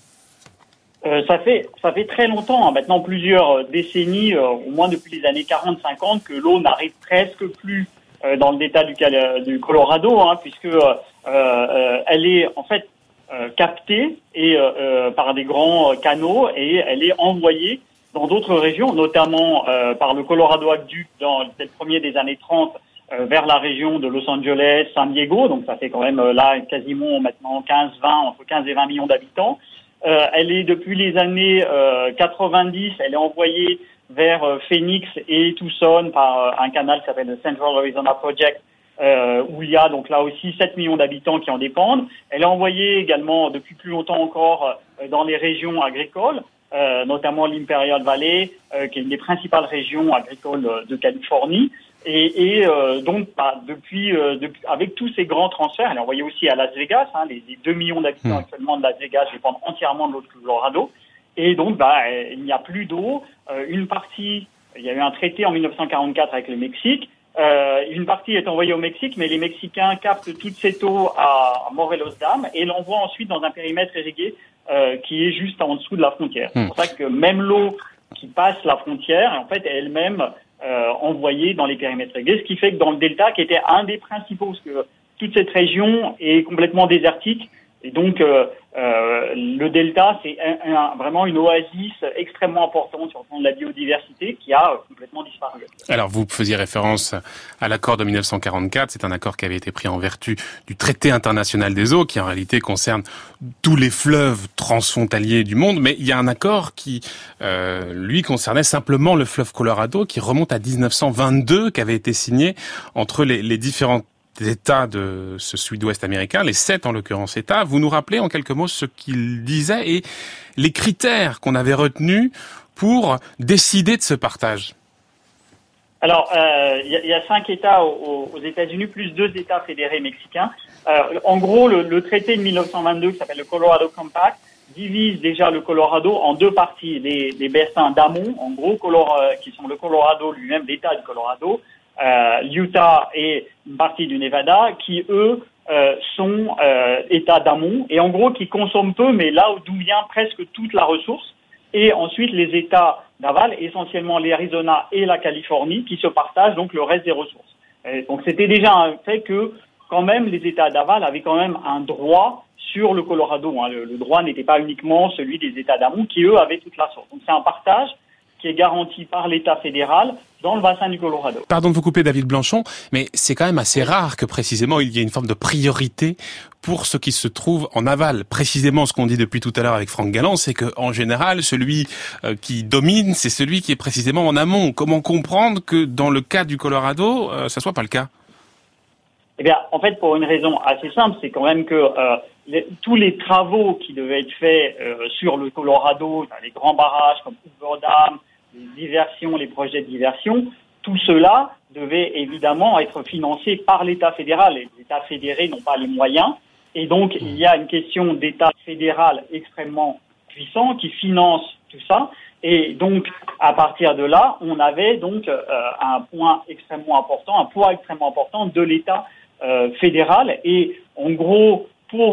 Ça fait très longtemps, maintenant plusieurs décennies, au moins depuis les années 40-50, que l'eau n'arrive presque plus dans le delta du Colorado, puisque elle est en fait captée et par des grands canaux et elle est envoyée dans d'autres régions, notamment par le Colorado Aqueduct dans le premier des années 30 vers la région de Los Angeles, San Diego, donc ça fait quand même là quasiment maintenant entre 15 et 20 millions d'habitants. Elle est depuis les années 90, elle est envoyée vers Phoenix et Tucson par un canal qui s'appelle le Central Arizona Project, où il y a donc là aussi 7 millions d'habitants qui en dépendent. Elle est envoyée également depuis plus longtemps encore dans les régions agricoles, notamment l'Imperial Valley, qui est une des principales régions agricoles de Californie. Et donc depuis avec tous ces grands transferts, elle est envoyée aussi à Las Vegas. Les 2 millions d'habitants actuellement de Las Vegas dépendent entièrement de l'eau de Colorado. Et donc il n'y a plus d'eau. Une partie, il y a eu un traité en 1944 avec le Mexique. Une partie est envoyée au Mexique, mais les Mexicains captent toute cette eau à Morelos Dam et l'envoient ensuite dans un périmètre irrigué qui est juste en dessous de la frontière. C'est pour ça que même l'eau qui passe la frontière, en fait, elle-même envoyés dans les périmètres irrigués, ce qui fait que dans le delta, qui était un des principaux, parce que toute cette région est complètement désertique, et donc le delta, c'est vraiment une oasis extrêmement importante sur le plan de la biodiversité qui a complètement disparu. Alors vous faisiez référence à l'accord de 1944, c'est un accord qui avait été pris en vertu du traité international des eaux, qui en réalité concerne tous les fleuves transfrontaliers du monde, mais il y a un accord qui, lui, concernait simplement le fleuve Colorado, qui remonte à 1922, qui avait été signé entre les différents États de ce sud-ouest américain, les 7 en l'occurrence États. Vous nous rappelez en quelques mots ce qu'il disait et les critères qu'on avait retenus pour décider de ce partage. Alors, il y a 5 États aux États-Unis, plus 2 États fédérés mexicains. En gros, le traité de 1922, qui s'appelle le Colorado Compact, divise déjà le Colorado en 2 parties. Les bassins d'amont, en gros, qui sont le Colorado lui-même, l'État du Colorado, l'Utah et une partie du Nevada, qui eux sont États d'amont et en gros qui consomment peu, mais là d'où vient presque toute la ressource. Et ensuite les États d'aval, essentiellement l'Arizona et la Californie, qui se partagent donc le reste des ressources. Et donc c'était déjà un fait que quand même les États d'aval avaient quand même un droit sur le Colorado. Le droit n'était pas uniquement celui des États d'amont qui eux avaient toute la source. Donc c'est un partage qui est garanti par l'État fédéral dans le bassin du Colorado. Pardon de vous couper, David Blanchon, mais c'est quand même assez rare que précisément il y ait une forme de priorité pour ce qui se trouve en aval. Précisément ce qu'on dit depuis tout à l'heure avec Franck Galland, c'est que en général, celui qui domine, c'est celui qui est précisément en amont. Comment comprendre que dans le cas du Colorado, ça soit pas le cas ? Eh bien, en fait, pour une raison assez simple, c'est quand même que tous les travaux qui devaient être faits sur le Colorado, dans les grands barrages comme Hoover Dam, les diversions, les projets de diversion, tout cela devait évidemment être financé par l'État fédéral. Les États fédérés n'ont pas les moyens. Et donc, il y a une question d'État fédéral extrêmement puissant qui finance tout ça. Et donc, à partir de là, on avait donc un poids extrêmement important de l'État fédéral. Et en gros,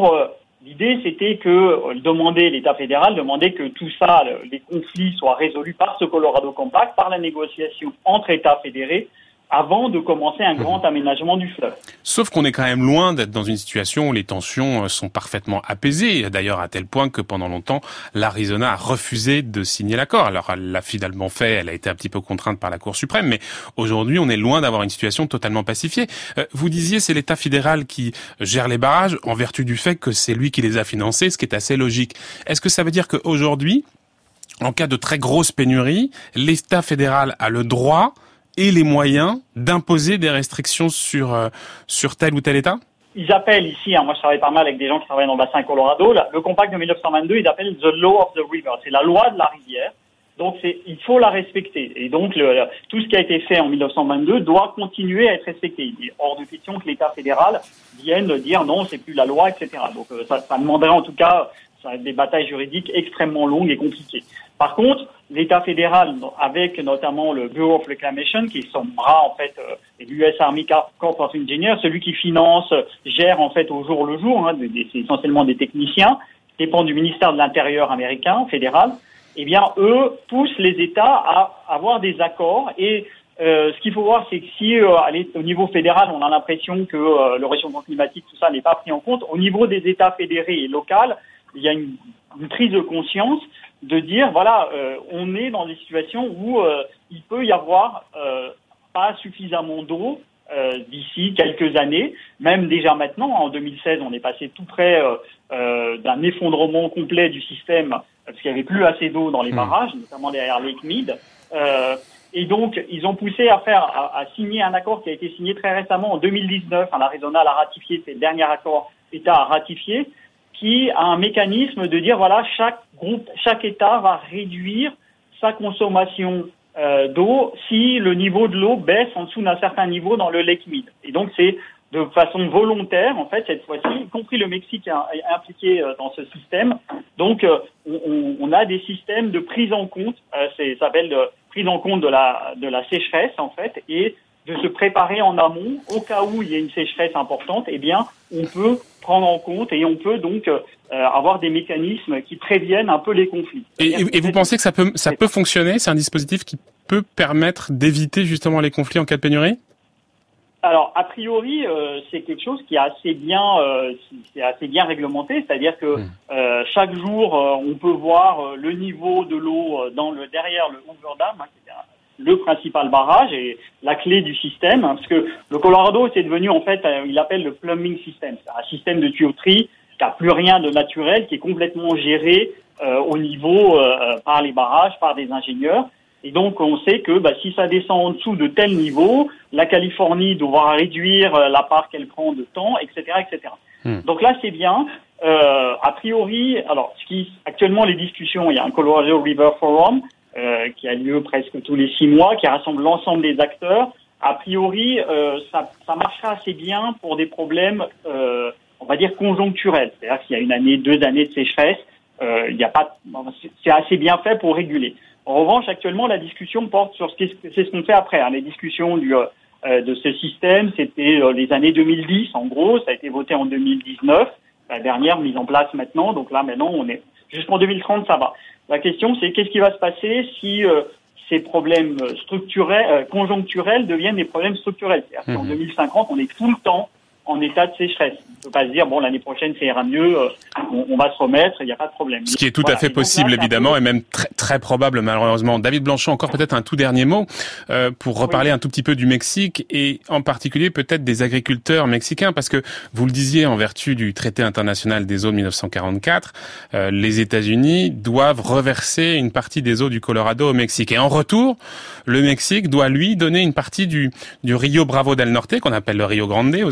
l'idée, c'était que l'État fédéral demandait que tout ça, les conflits soient résolus par ce Colorado Compact, par la négociation entre États fédérés, avant de commencer un grand aménagement du fleuve. Sauf qu'on est quand même loin d'être dans une situation où les tensions sont parfaitement apaisées. D'ailleurs, à tel point que pendant longtemps, l'Arizona a refusé de signer l'accord. Alors, elle l'a finalement fait, elle a été un petit peu contrainte par la Cour suprême, mais aujourd'hui, on est loin d'avoir une situation totalement pacifiée. Vous disiez, c'est l'État fédéral qui gère les barrages en vertu du fait que c'est lui qui les a financés, ce qui est assez logique. Est-ce que ça veut dire qu'aujourd'hui, en cas de très grosse pénurie, l'État fédéral a le droit et les moyens d'imposer des restrictions sur tel ou tel État? Ils appellent ici, moi je travaille pas mal avec des gens qui travaillent dans le bassin Colorado, le compact de 1922, ils appellent the law of the river, c'est la loi de la rivière, donc il faut la respecter. Et donc tout ce qui a été fait en 1922 doit continuer à être respecté. Il est hors de question que l'État fédéral vienne dire non, c'est plus la loi, etc. Donc ça demanderait en tout cas des batailles juridiques extrêmement longues et compliquées. Par contre, l'État fédéral, avec notamment le Bureau of Reclamation, qui est son bras en fait, et l'US Army Corps of Engineers, celui qui finance, gère en fait au jour le jour, c'est essentiellement des techniciens, dépend du ministère de l'Intérieur américain, fédéral. Eh bien, eux poussent les États à avoir des accords. Et ce qu'il faut voir, c'est que si au niveau fédéral, on a l'impression que le réchauffement climatique, tout ça n'est pas pris en compte, au niveau des États fédérés et locaux, il y a une prise de conscience de dire voilà, on est dans des situations où il peut y avoir pas suffisamment d'eau d'ici quelques années, même déjà maintenant. En 2016, on est passé tout près d'un effondrement complet du système parce qu'il n'y avait plus assez d'eau dans les barrages, notamment derrière Lake Mead. Et donc, ils ont poussé à signer un accord qui a été signé très récemment en 2019. L'Arizona l'a ratifié, c'est le dernier accord État à ratifier, qui a un mécanisme de dire voilà, chaque État va réduire sa consommation d'eau si le niveau de l'eau baisse en dessous d'un certain niveau dans le Lake Mead. Et donc c'est de façon volontaire en fait cette fois-ci, y compris le Mexique est impliqué dans ce système. Donc on a des systèmes de prise en compte, ça s'appelle prise en compte de la sécheresse en fait, et de se préparer en amont au cas où il y a une sécheresse importante. Eh bien, on peut prendre en compte et on peut donc avoir des mécanismes qui préviennent un peu les conflits. Et vous pensez que ça peut fonctionner? C'est un dispositif qui peut permettre d'éviter justement les conflits en cas de pénurie? Alors, a priori, c'est quelque chose qui est assez bien réglementé, c'est-à-dire que chaque jour, on peut voir le niveau de l'eau derrière le Hoover Dam, qui est le principal barrage et la clé du système, parce que le Colorado, c'est devenu en fait, il appelle le plumbing system, c'est un système de tuyauterie qui n'a plus rien de naturel, qui est complètement géré au niveau par les barrages, par des ingénieurs. Et donc, on sait que si ça descend en dessous de tel niveau, la Californie devra réduire la part qu'elle prend de temps, etc., etc. Donc là, c'est bien. A priori, alors, actuellement, les discussions, il y a un Colorado River Forum qui a lieu presque tous les 6 mois, qui rassemble l'ensemble des acteurs. A priori, ça marchera assez bien pour des problèmes, on va dire, conjoncturels. C'est-à-dire qu'il y a 1 année, 2 années de sécheresse, c'est assez bien fait pour réguler. En revanche, actuellement, la discussion porte sur c'est ce qu'on fait après. Les discussions de ce système, c'était les années 2010, en gros. Ça a été voté en 2019, la dernière mise en place maintenant. Donc là, maintenant, on est jusqu'en 2030, ça va. La question, c'est qu'est-ce qui va se passer si ces problèmes conjoncturels deviennent des problèmes structurels. C'est-à-dire qu'en 2050, on est tout le temps en état de sécheresse. On ne peut pas se dire, bon, l'année prochaine, ça ira mieux, on va se remettre, il n'y a pas de problème. Ce qui est tout à fait possible, évidemment, et même très, très probable, malheureusement. David Blanchot, encore peut-être un tout dernier mot pour reparler un tout petit peu du Mexique et en particulier peut-être des agriculteurs mexicains, parce que vous le disiez, en vertu du traité international des eaux de 1944, les États-Unis doivent reverser une partie des eaux du Colorado au Mexique. Et en retour, le Mexique doit, lui, donner une partie du Rio Bravo del Norte, qu'on appelle le Rio Grande aux États-Unis,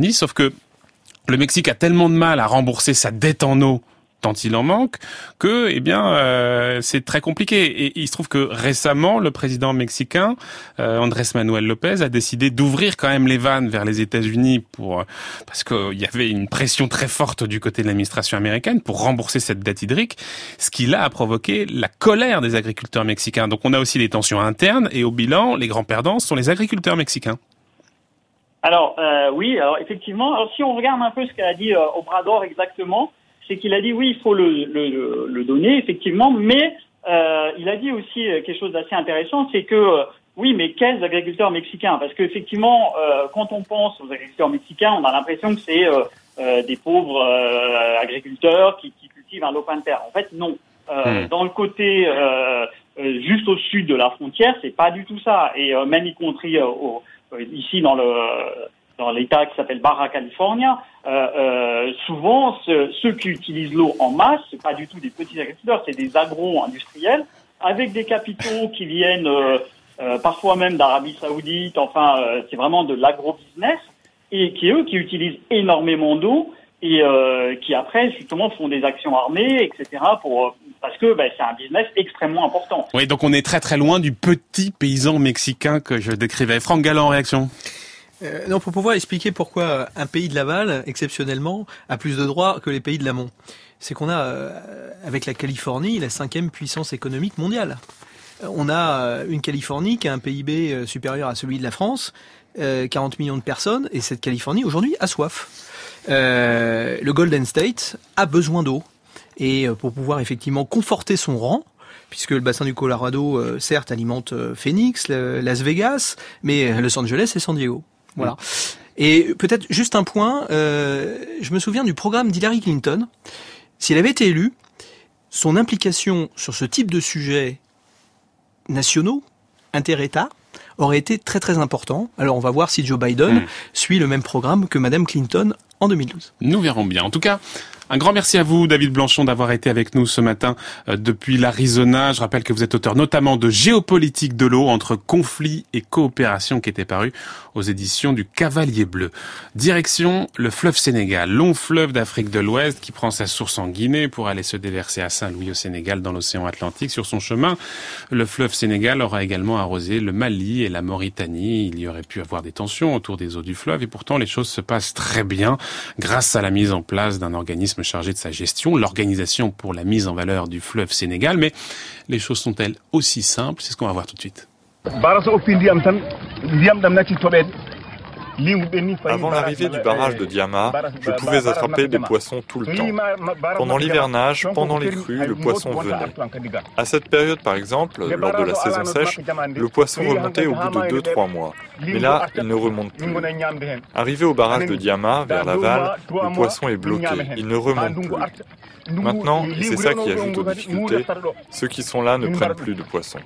États-Unis, sauf que le Mexique a tellement de mal à rembourser sa dette en eau, tant il en manque, que, c'est très compliqué. Et il se trouve que récemment, le président mexicain, Andrés Manuel López, a décidé d'ouvrir quand même les vannes vers les États-Unis parce qu'il y avait une pression très forte du côté de l'administration américaine pour rembourser cette dette hydrique, ce qui là a provoqué la colère des agriculteurs mexicains. Donc on a aussi des tensions internes et au bilan, les grands perdants sont les agriculteurs mexicains. Alors, oui, alors effectivement, alors si on regarde un peu ce qu'a dit Obrador exactement, c'est qu'il a dit oui, il faut le donner, effectivement, mais il a dit aussi quelque chose d'assez intéressant, c'est que oui, mais quels agriculteurs mexicains? Parce qu'effectivement, quand on pense aux agriculteurs mexicains, on a l'impression que c'est des pauvres agriculteurs qui cultivent un lopin de terre. En fait, non. Dans le côté juste au sud de la frontière, c'est pas du tout ça. Et même y compris ici dans l'État qui s'appelle Baja California, souvent ceux qui utilisent l'eau en masse, c'est pas du tout des petits agriculteurs, c'est des agro-industriels avec des capitaux qui viennent parfois même d'Arabie Saoudite. Enfin, c'est vraiment de l'agro-business et qui utilisent énormément d'eau et qui après justement font des actions armées, etc. Parce que c'est un business extrêmement important. Oui, donc on est très très loin du petit paysan mexicain que je décrivais. Franck Galland, en réaction. Non, pour pouvoir expliquer pourquoi un pays de l'aval, exceptionnellement, a plus de droits que les pays de l'amont. C'est qu'on a, avec la Californie, la 5e puissance économique mondiale. On a une Californie qui a un PIB supérieur à celui de la France, 40 millions de personnes, et cette Californie, aujourd'hui, a soif. Le Golden State a besoin d'eau. Et pour pouvoir effectivement conforter son rang, puisque le bassin du Colorado, certes, alimente Phoenix, Las Vegas, mais Los Angeles et San Diego. Voilà. Et peut-être juste un point, je me souviens du programme d'Hillary Clinton. S'il avait été élu, son implication sur ce type de sujets nationaux, inter-États, aurait été très très important. Alors on va voir si Joe Biden suit le même programme que Madame Clinton en 2012. Nous verrons bien. En tout cas, un grand merci à vous, David Blanchon, d'avoir été avec nous ce matin depuis l'Arizona. Je rappelle que vous êtes auteur notamment de Géopolitique de l'eau entre conflit et coopération qui était paru aux éditions du Cavalier Bleu. Direction le fleuve Sénégal, long fleuve d'Afrique de l'Ouest qui prend sa source en Guinée pour aller se déverser à Saint-Louis au Sénégal dans l'océan Atlantique. Sur son chemin, le fleuve Sénégal aura également arrosé le Mali et la Mauritanie. Il y aurait pu avoir des tensions autour des eaux du fleuve et pourtant les choses se passent très bien grâce à la mise en place d'un organisme chargé de sa gestion, l'Organisation pour la mise en valeur du fleuve Sénégal. Mais les choses sont-elles aussi simples? C'est ce qu'on va voir tout de suite. Avant l'arrivée du barrage de Diama, je pouvais attraper des poissons tout le temps. Pendant l'hivernage, pendant les crues, le poisson venait. À cette période, par exemple, lors de la saison sèche, le poisson remontait au bout de 2-3 mois. Mais là, il ne remonte plus. Arrivé au barrage de Diama, vers l'aval, le poisson est bloqué. Il ne remonte plus. Maintenant, et c'est ça qui ajoute aux difficultés, ceux qui sont là ne prennent plus de poissons.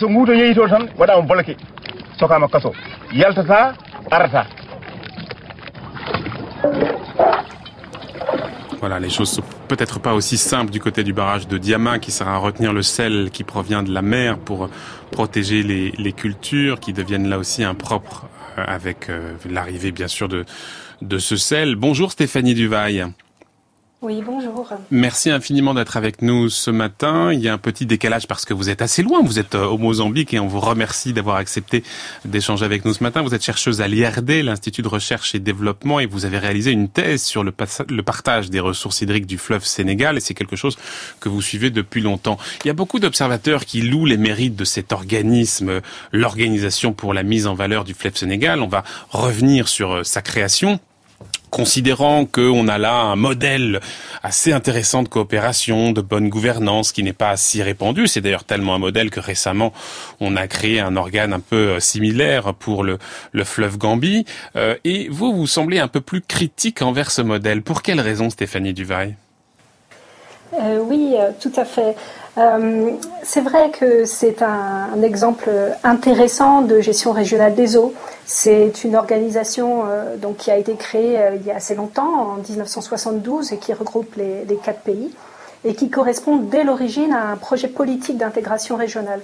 Voilà, les choses sont peut-être pas aussi simples du côté du barrage de Diama qui sert à retenir le sel qui provient de la mer pour protéger les cultures qui deviennent là aussi impropres avec l'arrivée bien sûr de ce sel. Bonjour Stéphanie Duvaille. Oui, bonjour. Merci infiniment d'être avec nous ce matin. Il y a un petit décalage parce que vous êtes assez loin. Vous êtes au Mozambique et on vous remercie d'avoir accepté d'échanger avec nous ce matin. Vous êtes chercheuse à l'IRD, l'Institut de recherche et développement, et vous avez réalisé une thèse sur le partage des ressources hydriques du fleuve Sénégal, et c'est quelque chose que vous suivez depuis longtemps. Il y a beaucoup d'observateurs qui louent les mérites de cet organisme, l'Organisation pour la mise en valeur du fleuve Sénégal. On va revenir sur sa création, considérant qu'on a là un modèle assez intéressant de coopération, de bonne gouvernance, qui n'est pas si répandu. C'est d'ailleurs tellement un modèle que récemment, on a créé un organe un peu similaire pour le fleuve Gambie. Et vous semblez un peu plus critique envers ce modèle. Pour quelle raison, Stéphanie Duvaille ? Oui, tout à fait. C'est vrai que c'est un exemple intéressant de gestion régionale des eaux. C'est une organisation donc qui a été créée il y a assez longtemps, en 1972, et qui regroupe les 4 pays, et qui correspond dès l'origine à un projet politique d'intégration régionale.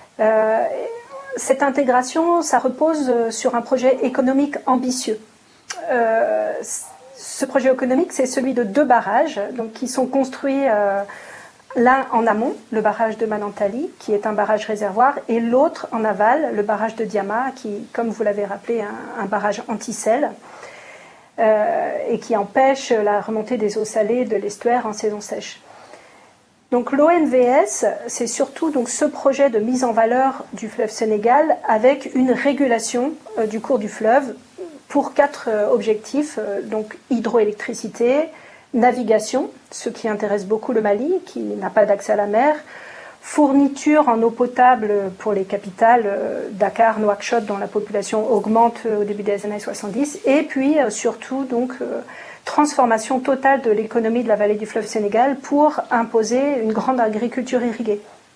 Cette intégration, ça repose sur un projet économique ambitieux. ce projet économique, c'est celui de 2 barrages donc, qui sont construits l'un en amont, le barrage de Manantali, qui est un barrage réservoir, et l'autre en aval, le barrage de Diama, qui, comme vous l'avez rappelé, est un barrage anti-sel, et qui empêche la remontée des eaux salées de l'estuaire en saison sèche. Donc l'ONVS, c'est surtout donc, ce projet de mise en valeur du fleuve Sénégal avec une régulation du cours du fleuve pour 4 objectifs, donc hydroélectricité, navigation, ce qui intéresse beaucoup le Mali, qui n'a pas d'accès à la mer, fourniture en eau potable pour les capitales, Dakar, Nouakchott, dont la population augmente au début des années 70, et puis surtout donc transformation totale de l'économie de la vallée du fleuve Sénégal pour imposer une grande agriculture irriguée.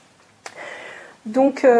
Donc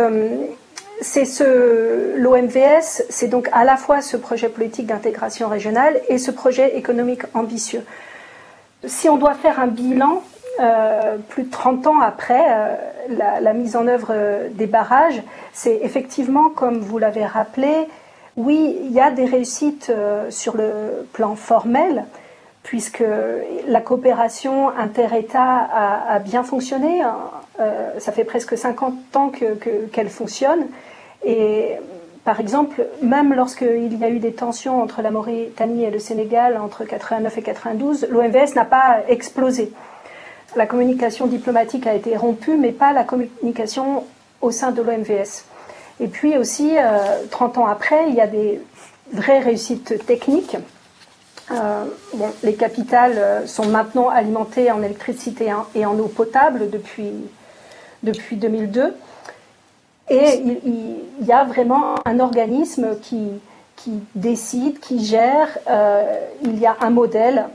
l'OMVS, c'est donc à la fois ce projet politique d'intégration régionale et ce projet économique ambitieux. Si on doit faire un bilan, plus de 30 ans après la mise en œuvre des barrages, c'est effectivement, comme vous l'avez rappelé, oui, il y a des réussites sur le plan formel, puisque la coopération inter-État a bien fonctionné. Ça fait presque 50 ans qu'elle fonctionne. Et par exemple, même lorsqu'il y a eu des tensions entre la Mauritanie et le Sénégal entre 89 et 92, l'OMVS n'a pas explosé. La communication diplomatique a été rompue, mais pas la communication au sein de l'OMVS. Et puis aussi, 30 ans après, il y a des vraies réussites techniques. Les capitales sont maintenant alimentées en électricité et en eau potable depuis 2002. Et il y a vraiment un organisme qui décide, qui gère. Il y a un modèle.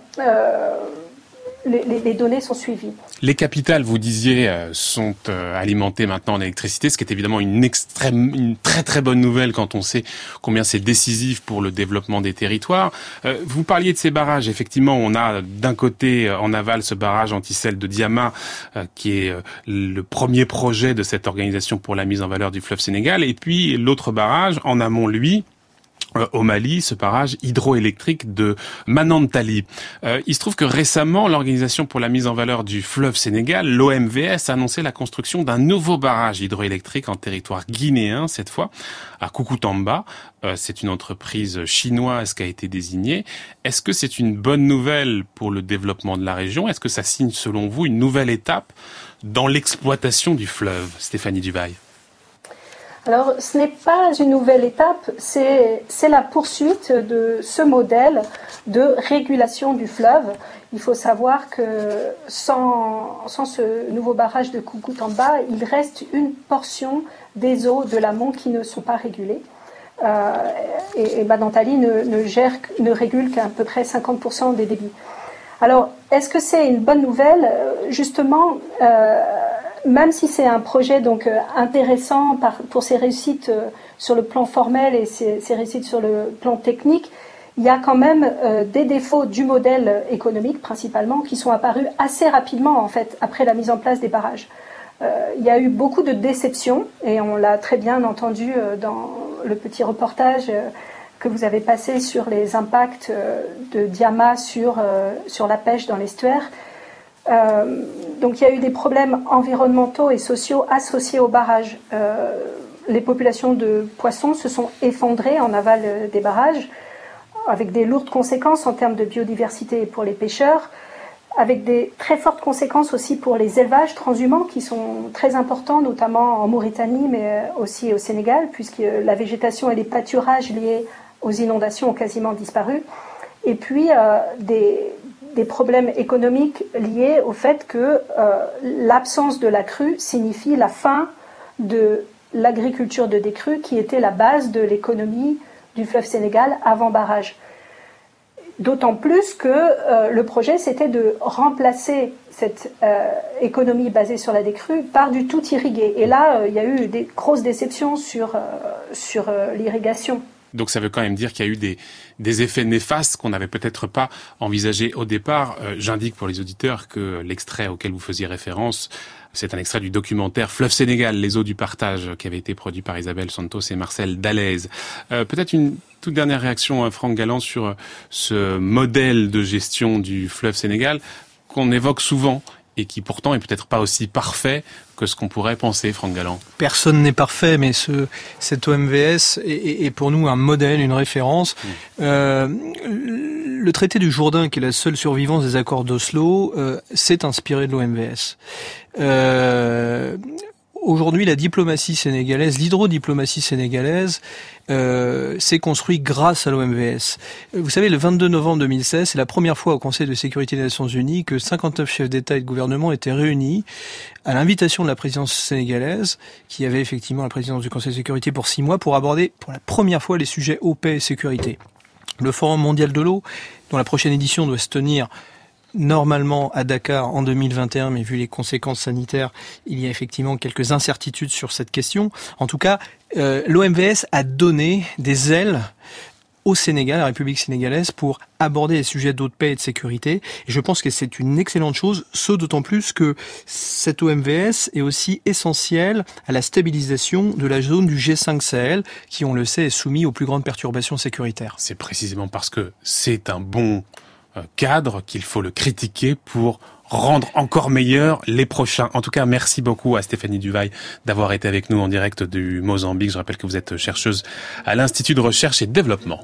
Les données sont suivies. Les capitales, vous disiez, sont alimentées maintenant en électricité, ce qui est évidemment une très très bonne nouvelle quand on sait combien c'est décisif pour le développement des territoires. Vous parliez de ces barrages. Effectivement, on a d'un côté en aval ce barrage anti-sel de Diama, qui est le premier projet de cette organisation pour la mise en valeur du fleuve Sénégal, et puis l'autre barrage en amont, lui, au Mali, ce barrage hydroélectrique de Manantali. Il se trouve que récemment, l'Organisation pour la mise en valeur du fleuve Sénégal, l'OMVS, a annoncé la construction d'un nouveau barrage hydroélectrique en territoire guinéen, cette fois, à Koukountamba. C'est une entreprise chinoise qui a été désignée. Est-ce que c'est une bonne nouvelle pour le développement de la région? Est-ce que ça signe, selon vous, une nouvelle étape dans l'exploitation du fleuve? Stéphanie Dubail. Alors, ce n'est pas une nouvelle étape, c'est la poursuite de ce modèle de régulation du fleuve. Il faut savoir que sans ce nouveau barrage de Koukountamba, il reste une portion des eaux de l'amont qui ne sont pas régulées. Et Manantali ne régule qu'à peu près 50% des débits. Alors, est-ce que c'est une bonne nouvelle? Justement, même si c'est un projet donc intéressant pour ses réussites sur le plan formel et ses réussites sur le plan technique, il y a quand même des défauts du modèle économique principalement qui sont apparus assez rapidement en fait après la mise en place des barrages. Il y a eu beaucoup de déceptions et on l'a très bien entendu dans le petit reportage que vous avez passé sur les impacts de Diama sur la pêche dans l'estuaire. Donc il y a eu des problèmes environnementaux et sociaux associés au barrage. Les populations de poissons se sont effondrées en aval des barrages, avec des lourdes conséquences en termes de biodiversité pour les pêcheurs, avec des très fortes conséquences aussi pour les élevages transhumants qui sont très importants, notamment en Mauritanie, mais aussi au Sénégal, puisque la végétation et les pâturages liés aux inondations ont quasiment disparu. Et puis des problèmes économiques liés au fait que l'absence de la crue signifie la fin de l'agriculture de décrue qui était la base de l'économie du fleuve Sénégal avant barrage. D'autant plus que le projet, c'était de remplacer cette économie basée sur la décrue par du tout irrigué. Et là, il y a eu des grosses déceptions sur l'irrigation Donc ça veut quand même dire qu'il y a eu des effets néfastes qu'on n'avait peut-être pas envisagés au départ. J'indique pour les auditeurs que l'extrait auquel vous faisiez référence, c'est un extrait du documentaire Fleuve Sénégal, les eaux du partage, qui avait été produit par Isabelle Santos et Marcel Dalaise. Peut-être une toute dernière réaction, Franck Galland, sur ce modèle de gestion du Fleuve Sénégal qu'on évoque souvent et qui pourtant est peut-être pas aussi parfait que ce qu'on pourrait penser, Franck Galland. Personne n'est parfait, mais cet OMVS est pour nous un modèle, une référence. Le traité du Jourdain, qui est la seule survivance des accords d'Oslo, s'est inspiré de l'OMVS. Aujourd'hui, la diplomatie sénégalaise, l'hydrodiplomatie sénégalaise, s'est construite grâce à l'OMVS. Vous savez, le 22 novembre 2016, c'est la première fois au Conseil de sécurité des Nations Unies que 59 chefs d'État et de gouvernement étaient réunis à l'invitation de la présidence sénégalaise, qui avait effectivement la présidence du Conseil de sécurité pour 6 mois, pour aborder pour la première fois les sujets eau, paix et sécurité. Le Forum mondial de l'eau, dont la prochaine édition doit se tenir normalement à Dakar en 2021, mais vu les conséquences sanitaires, il y a effectivement quelques incertitudes sur cette question. En tout cas, l'OMVS a donné des ailes au Sénégal, à la République sénégalaise, pour aborder les sujets d'eau, de paix et de sécurité. Et je pense que c'est une excellente chose, ce d'autant plus que cet OMVS est aussi essentiel à la stabilisation de la zone du G5 Sahel, qui, on le sait, est soumis aux plus grandes perturbations sécuritaires. C'est précisément parce que c'est un bon cadre qu'il faut le critiquer pour rendre encore meilleur les prochains. En tout cas, merci beaucoup à Stéphanie Duvail d'avoir été avec nous en direct du Mozambique. Je rappelle que vous êtes chercheuse à l'Institut de recherche et de développement.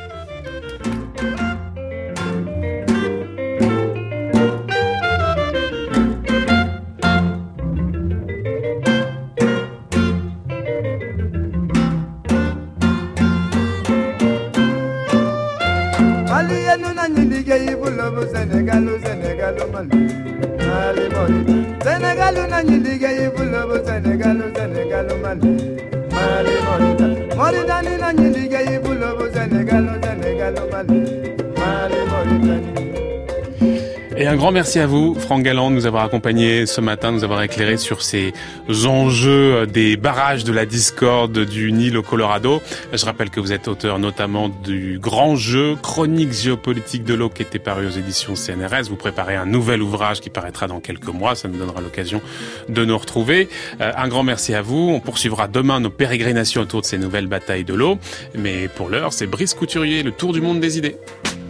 Et un grand merci à vous, Franck Galland, de nous avoir accompagnés ce matin, de nous avoir éclairé sur ces enjeux des barrages de la discorde du Nil au Colorado. Je rappelle que vous êtes auteur notamment du grand jeu Chronique géopolitique de l'eau qui était paru aux éditions CNRS. Vous préparez un nouvel ouvrage qui paraîtra dans quelques mois. Ça nous donnera l'occasion de nous retrouver. Un grand merci à vous. On poursuivra demain nos pérégrinations autour de ces nouvelles batailles de l'eau. Mais pour l'heure, c'est Brice Couturier, le tour du monde des idées.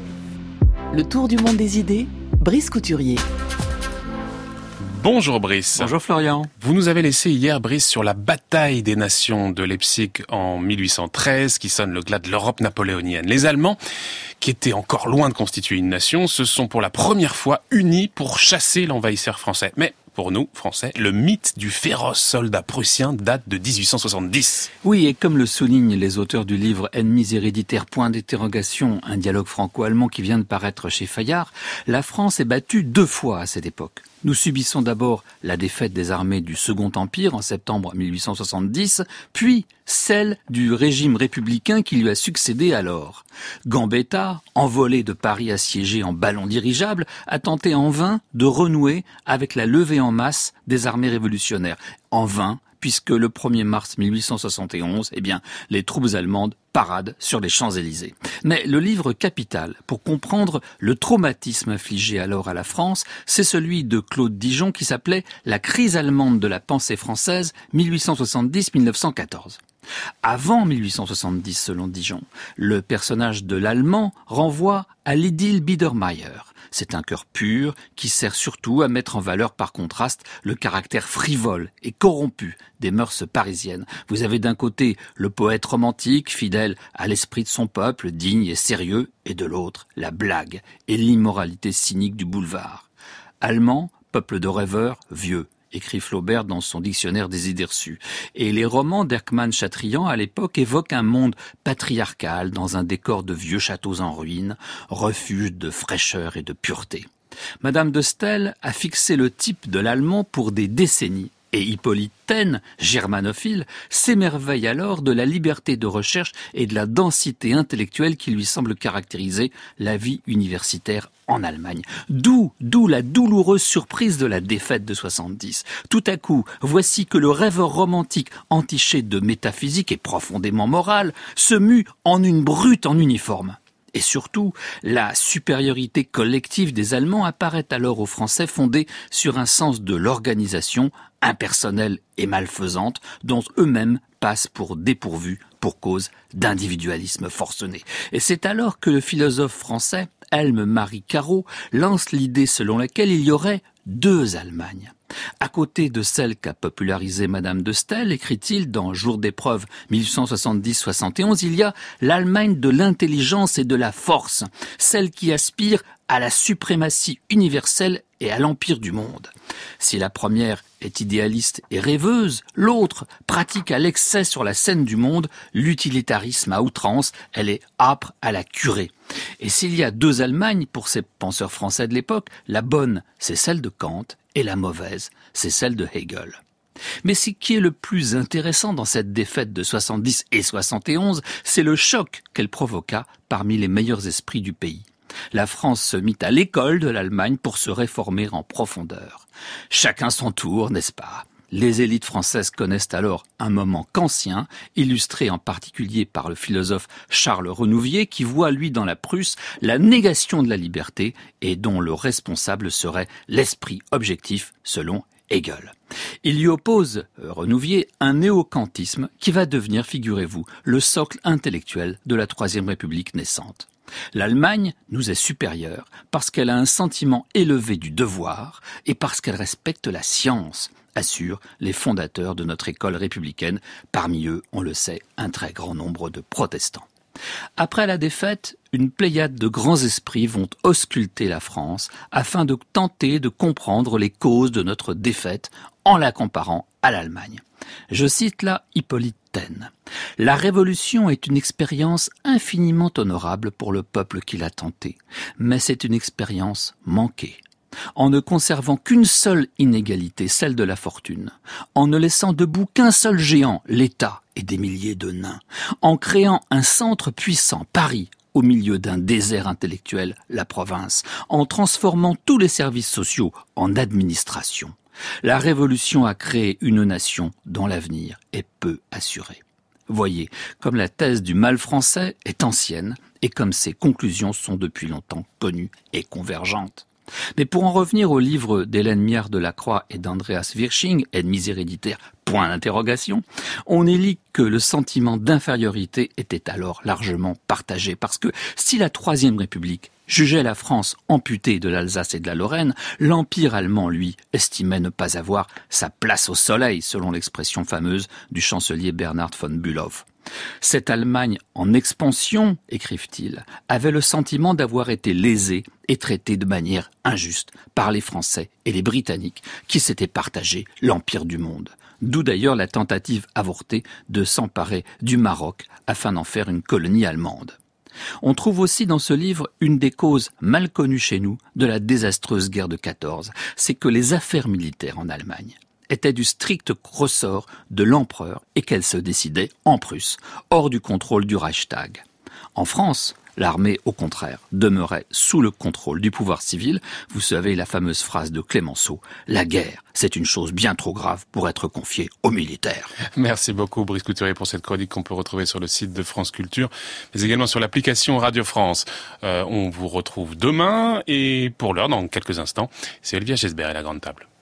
Le tour du monde des idées, Brice Couturier. Bonjour Brice. Bonjour Florian. Vous nous avez laissé hier, Brice, sur la bataille des nations de Leipzig en 1813, qui sonne le glas de l'Europe napoléonienne. Les Allemands, qui étaient encore loin de constituer une nation, se sont pour la première fois unis pour chasser l'envahisseur français. Mais pour nous, Français, le mythe du féroce soldat prussien date de 1870. Oui, et comme le soulignent les auteurs du livre Ennemis héréditaires, point d'interrogation, un dialogue franco-allemand qui vient de paraître chez Fayard, la France est battue 2 fois à cette époque. Nous subissons d'abord la défaite des armées du Second Empire en septembre 1870, puis celle du régime républicain qui lui a succédé alors. Gambetta, envolé de Paris assiégé en ballon dirigeable, a tenté en vain de renouer avec la levée en masse des armées révolutionnaires. En vain, puisque le 1er mars 1871, les troupes allemandes paradent sur les Champs-Élysées. Mais le livre capital pour comprendre le traumatisme infligé alors à la France, c'est celui de Claude Dijon qui s'appelait « La crise allemande de la pensée française 1870-1914 ». Avant 1870, selon Dijon, le personnage de l'Allemand renvoie à l'idylle Biedermeier. C'est un cœur pur qui sert surtout à mettre en valeur par contraste le caractère frivole et corrompu des mœurs parisiennes. Vous avez d'un côté le poète romantique, fidèle à l'esprit de son peuple, digne et sérieux, et de l'autre la blague et l'immoralité cynique du boulevard. Allemand, peuple de rêveurs, vieux, écrit Flaubert dans son dictionnaire des idées reçues. Et les romans d'Erckmann-Chatrian à l'époque évoquent un monde patriarcal dans un décor de vieux châteaux en ruine, refuge de fraîcheur et de pureté. Madame de Staël a fixé le type de l'Allemand pour des décennies. Et Hippolyte Taine, germanophile, s'émerveille alors de la liberté de recherche et de la densité intellectuelle qui lui semble caractériser la vie universitaire en Allemagne. D'où la douloureuse surprise de la défaite de 70. Tout à coup, voici que le rêveur romantique entiché de métaphysique et profondément moral se mue en une brute en uniforme. Et surtout, la supériorité collective des Allemands apparaît alors aux Français fondée sur un sens de l'organisation impersonnelle et malfaisante dont eux-mêmes passent pour dépourvus pour cause d'individualisme forcené. Et c'est alors que le philosophe français Helme-Marie Caro lance l'idée selon laquelle il y aurait deux Allemagnes. À côté de celle qu'a popularisée Madame de Staël, écrit-il dans Jour d'épreuve 1870-71, il y a l'Allemagne de l'intelligence et de la force, celle qui aspire à la suprématie universelle et à l'empire du monde. Si la première est idéaliste et rêveuse, l'autre pratique à l'excès sur la scène du monde l'utilitarisme à outrance, elle est âpre à la curée. Et s'il y a deux Allemagnes pour ces penseurs français de l'époque, la bonne, c'est celle de Kant, et la mauvaise, c'est celle de Hegel. Mais ce qui est le plus intéressant dans cette défaite de 70 et 71, c'est le choc qu'elle provoqua parmi les meilleurs esprits du pays. La France se mit à l'école de l'Allemagne pour se réformer en profondeur. Chacun son tour, n'est-ce pas ? Les élites françaises connaissent alors un moment kantien, illustré en particulier par le philosophe Charles Renouvier, qui voit, lui, dans la Prusse, la négation de la liberté et dont le responsable serait l'esprit objectif, selon Hegel. Il y oppose, Renouvier, un néo-kantisme qui va devenir, figurez-vous, le socle intellectuel de la Troisième République naissante. L'Allemagne nous est supérieure parce qu'elle a un sentiment élevé du devoir et parce qu'elle respecte la science, assurent les fondateurs de notre école républicaine, parmi eux, on le sait, un très grand nombre de protestants. Après la défaite, une pléiade de grands esprits vont ausculter la France afin de tenter de comprendre les causes de notre défaite en la comparant à l'Allemagne. Je cite là Hippolyte Taine. « La Révolution est une expérience infiniment honorable pour le peuple qui l'a tentée, mais c'est une expérience manquée. En ne conservant qu'une seule inégalité, celle de la fortune, en ne laissant debout qu'un seul géant, l'État et des milliers de nains, en créant un centre puissant, Paris, au milieu d'un désert intellectuel, la province, en transformant tous les services sociaux en administration. La Révolution a créé une nation dont l'avenir est peu assuré. » Voyez, comme la thèse du mal français est ancienne et comme ses conclusions sont depuis longtemps connues et convergentes. Mais pour en revenir au livre d'Hélène Miard de la Croix et d'Andreas Wirsching, Ennemis héréditaires, point d'interrogation, on y lit que le sentiment d'infériorité était alors largement partagé. Parce que si la Troisième République jugeait la France amputée de l'Alsace et de la Lorraine, l'Empire allemand, lui, estimait ne pas avoir sa place au soleil, selon l'expression fameuse du chancelier Bernhard von Bülow. Cette Allemagne en expansion, écrivent-ils, avait le sentiment d'avoir été lésée et traitée de manière injuste par les Français et les Britanniques qui s'étaient partagé l'empire du monde. D'où d'ailleurs la tentative avortée de s'emparer du Maroc afin d'en faire une colonie allemande. On trouve aussi dans ce livre une des causes mal connues chez nous de la désastreuse guerre de 14, c'est que les affaires militaires en Allemagne étaient du strict ressort de l'empereur et qu'elles se décidaient en Prusse, hors du contrôle du Reichstag. En France, l'armée, au contraire, demeurait sous le contrôle du pouvoir civil. Vous savez la fameuse phrase de Clémenceau, « La guerre, c'est une chose bien trop grave pour être confiée aux militaires. » Merci beaucoup Brice Couturier pour cette chronique qu'on peut retrouver sur le site de France Culture, mais également sur l'application Radio France. On vous retrouve demain et pour l'heure, dans quelques instants, c'est Olivia Gesbert et la Grande Table.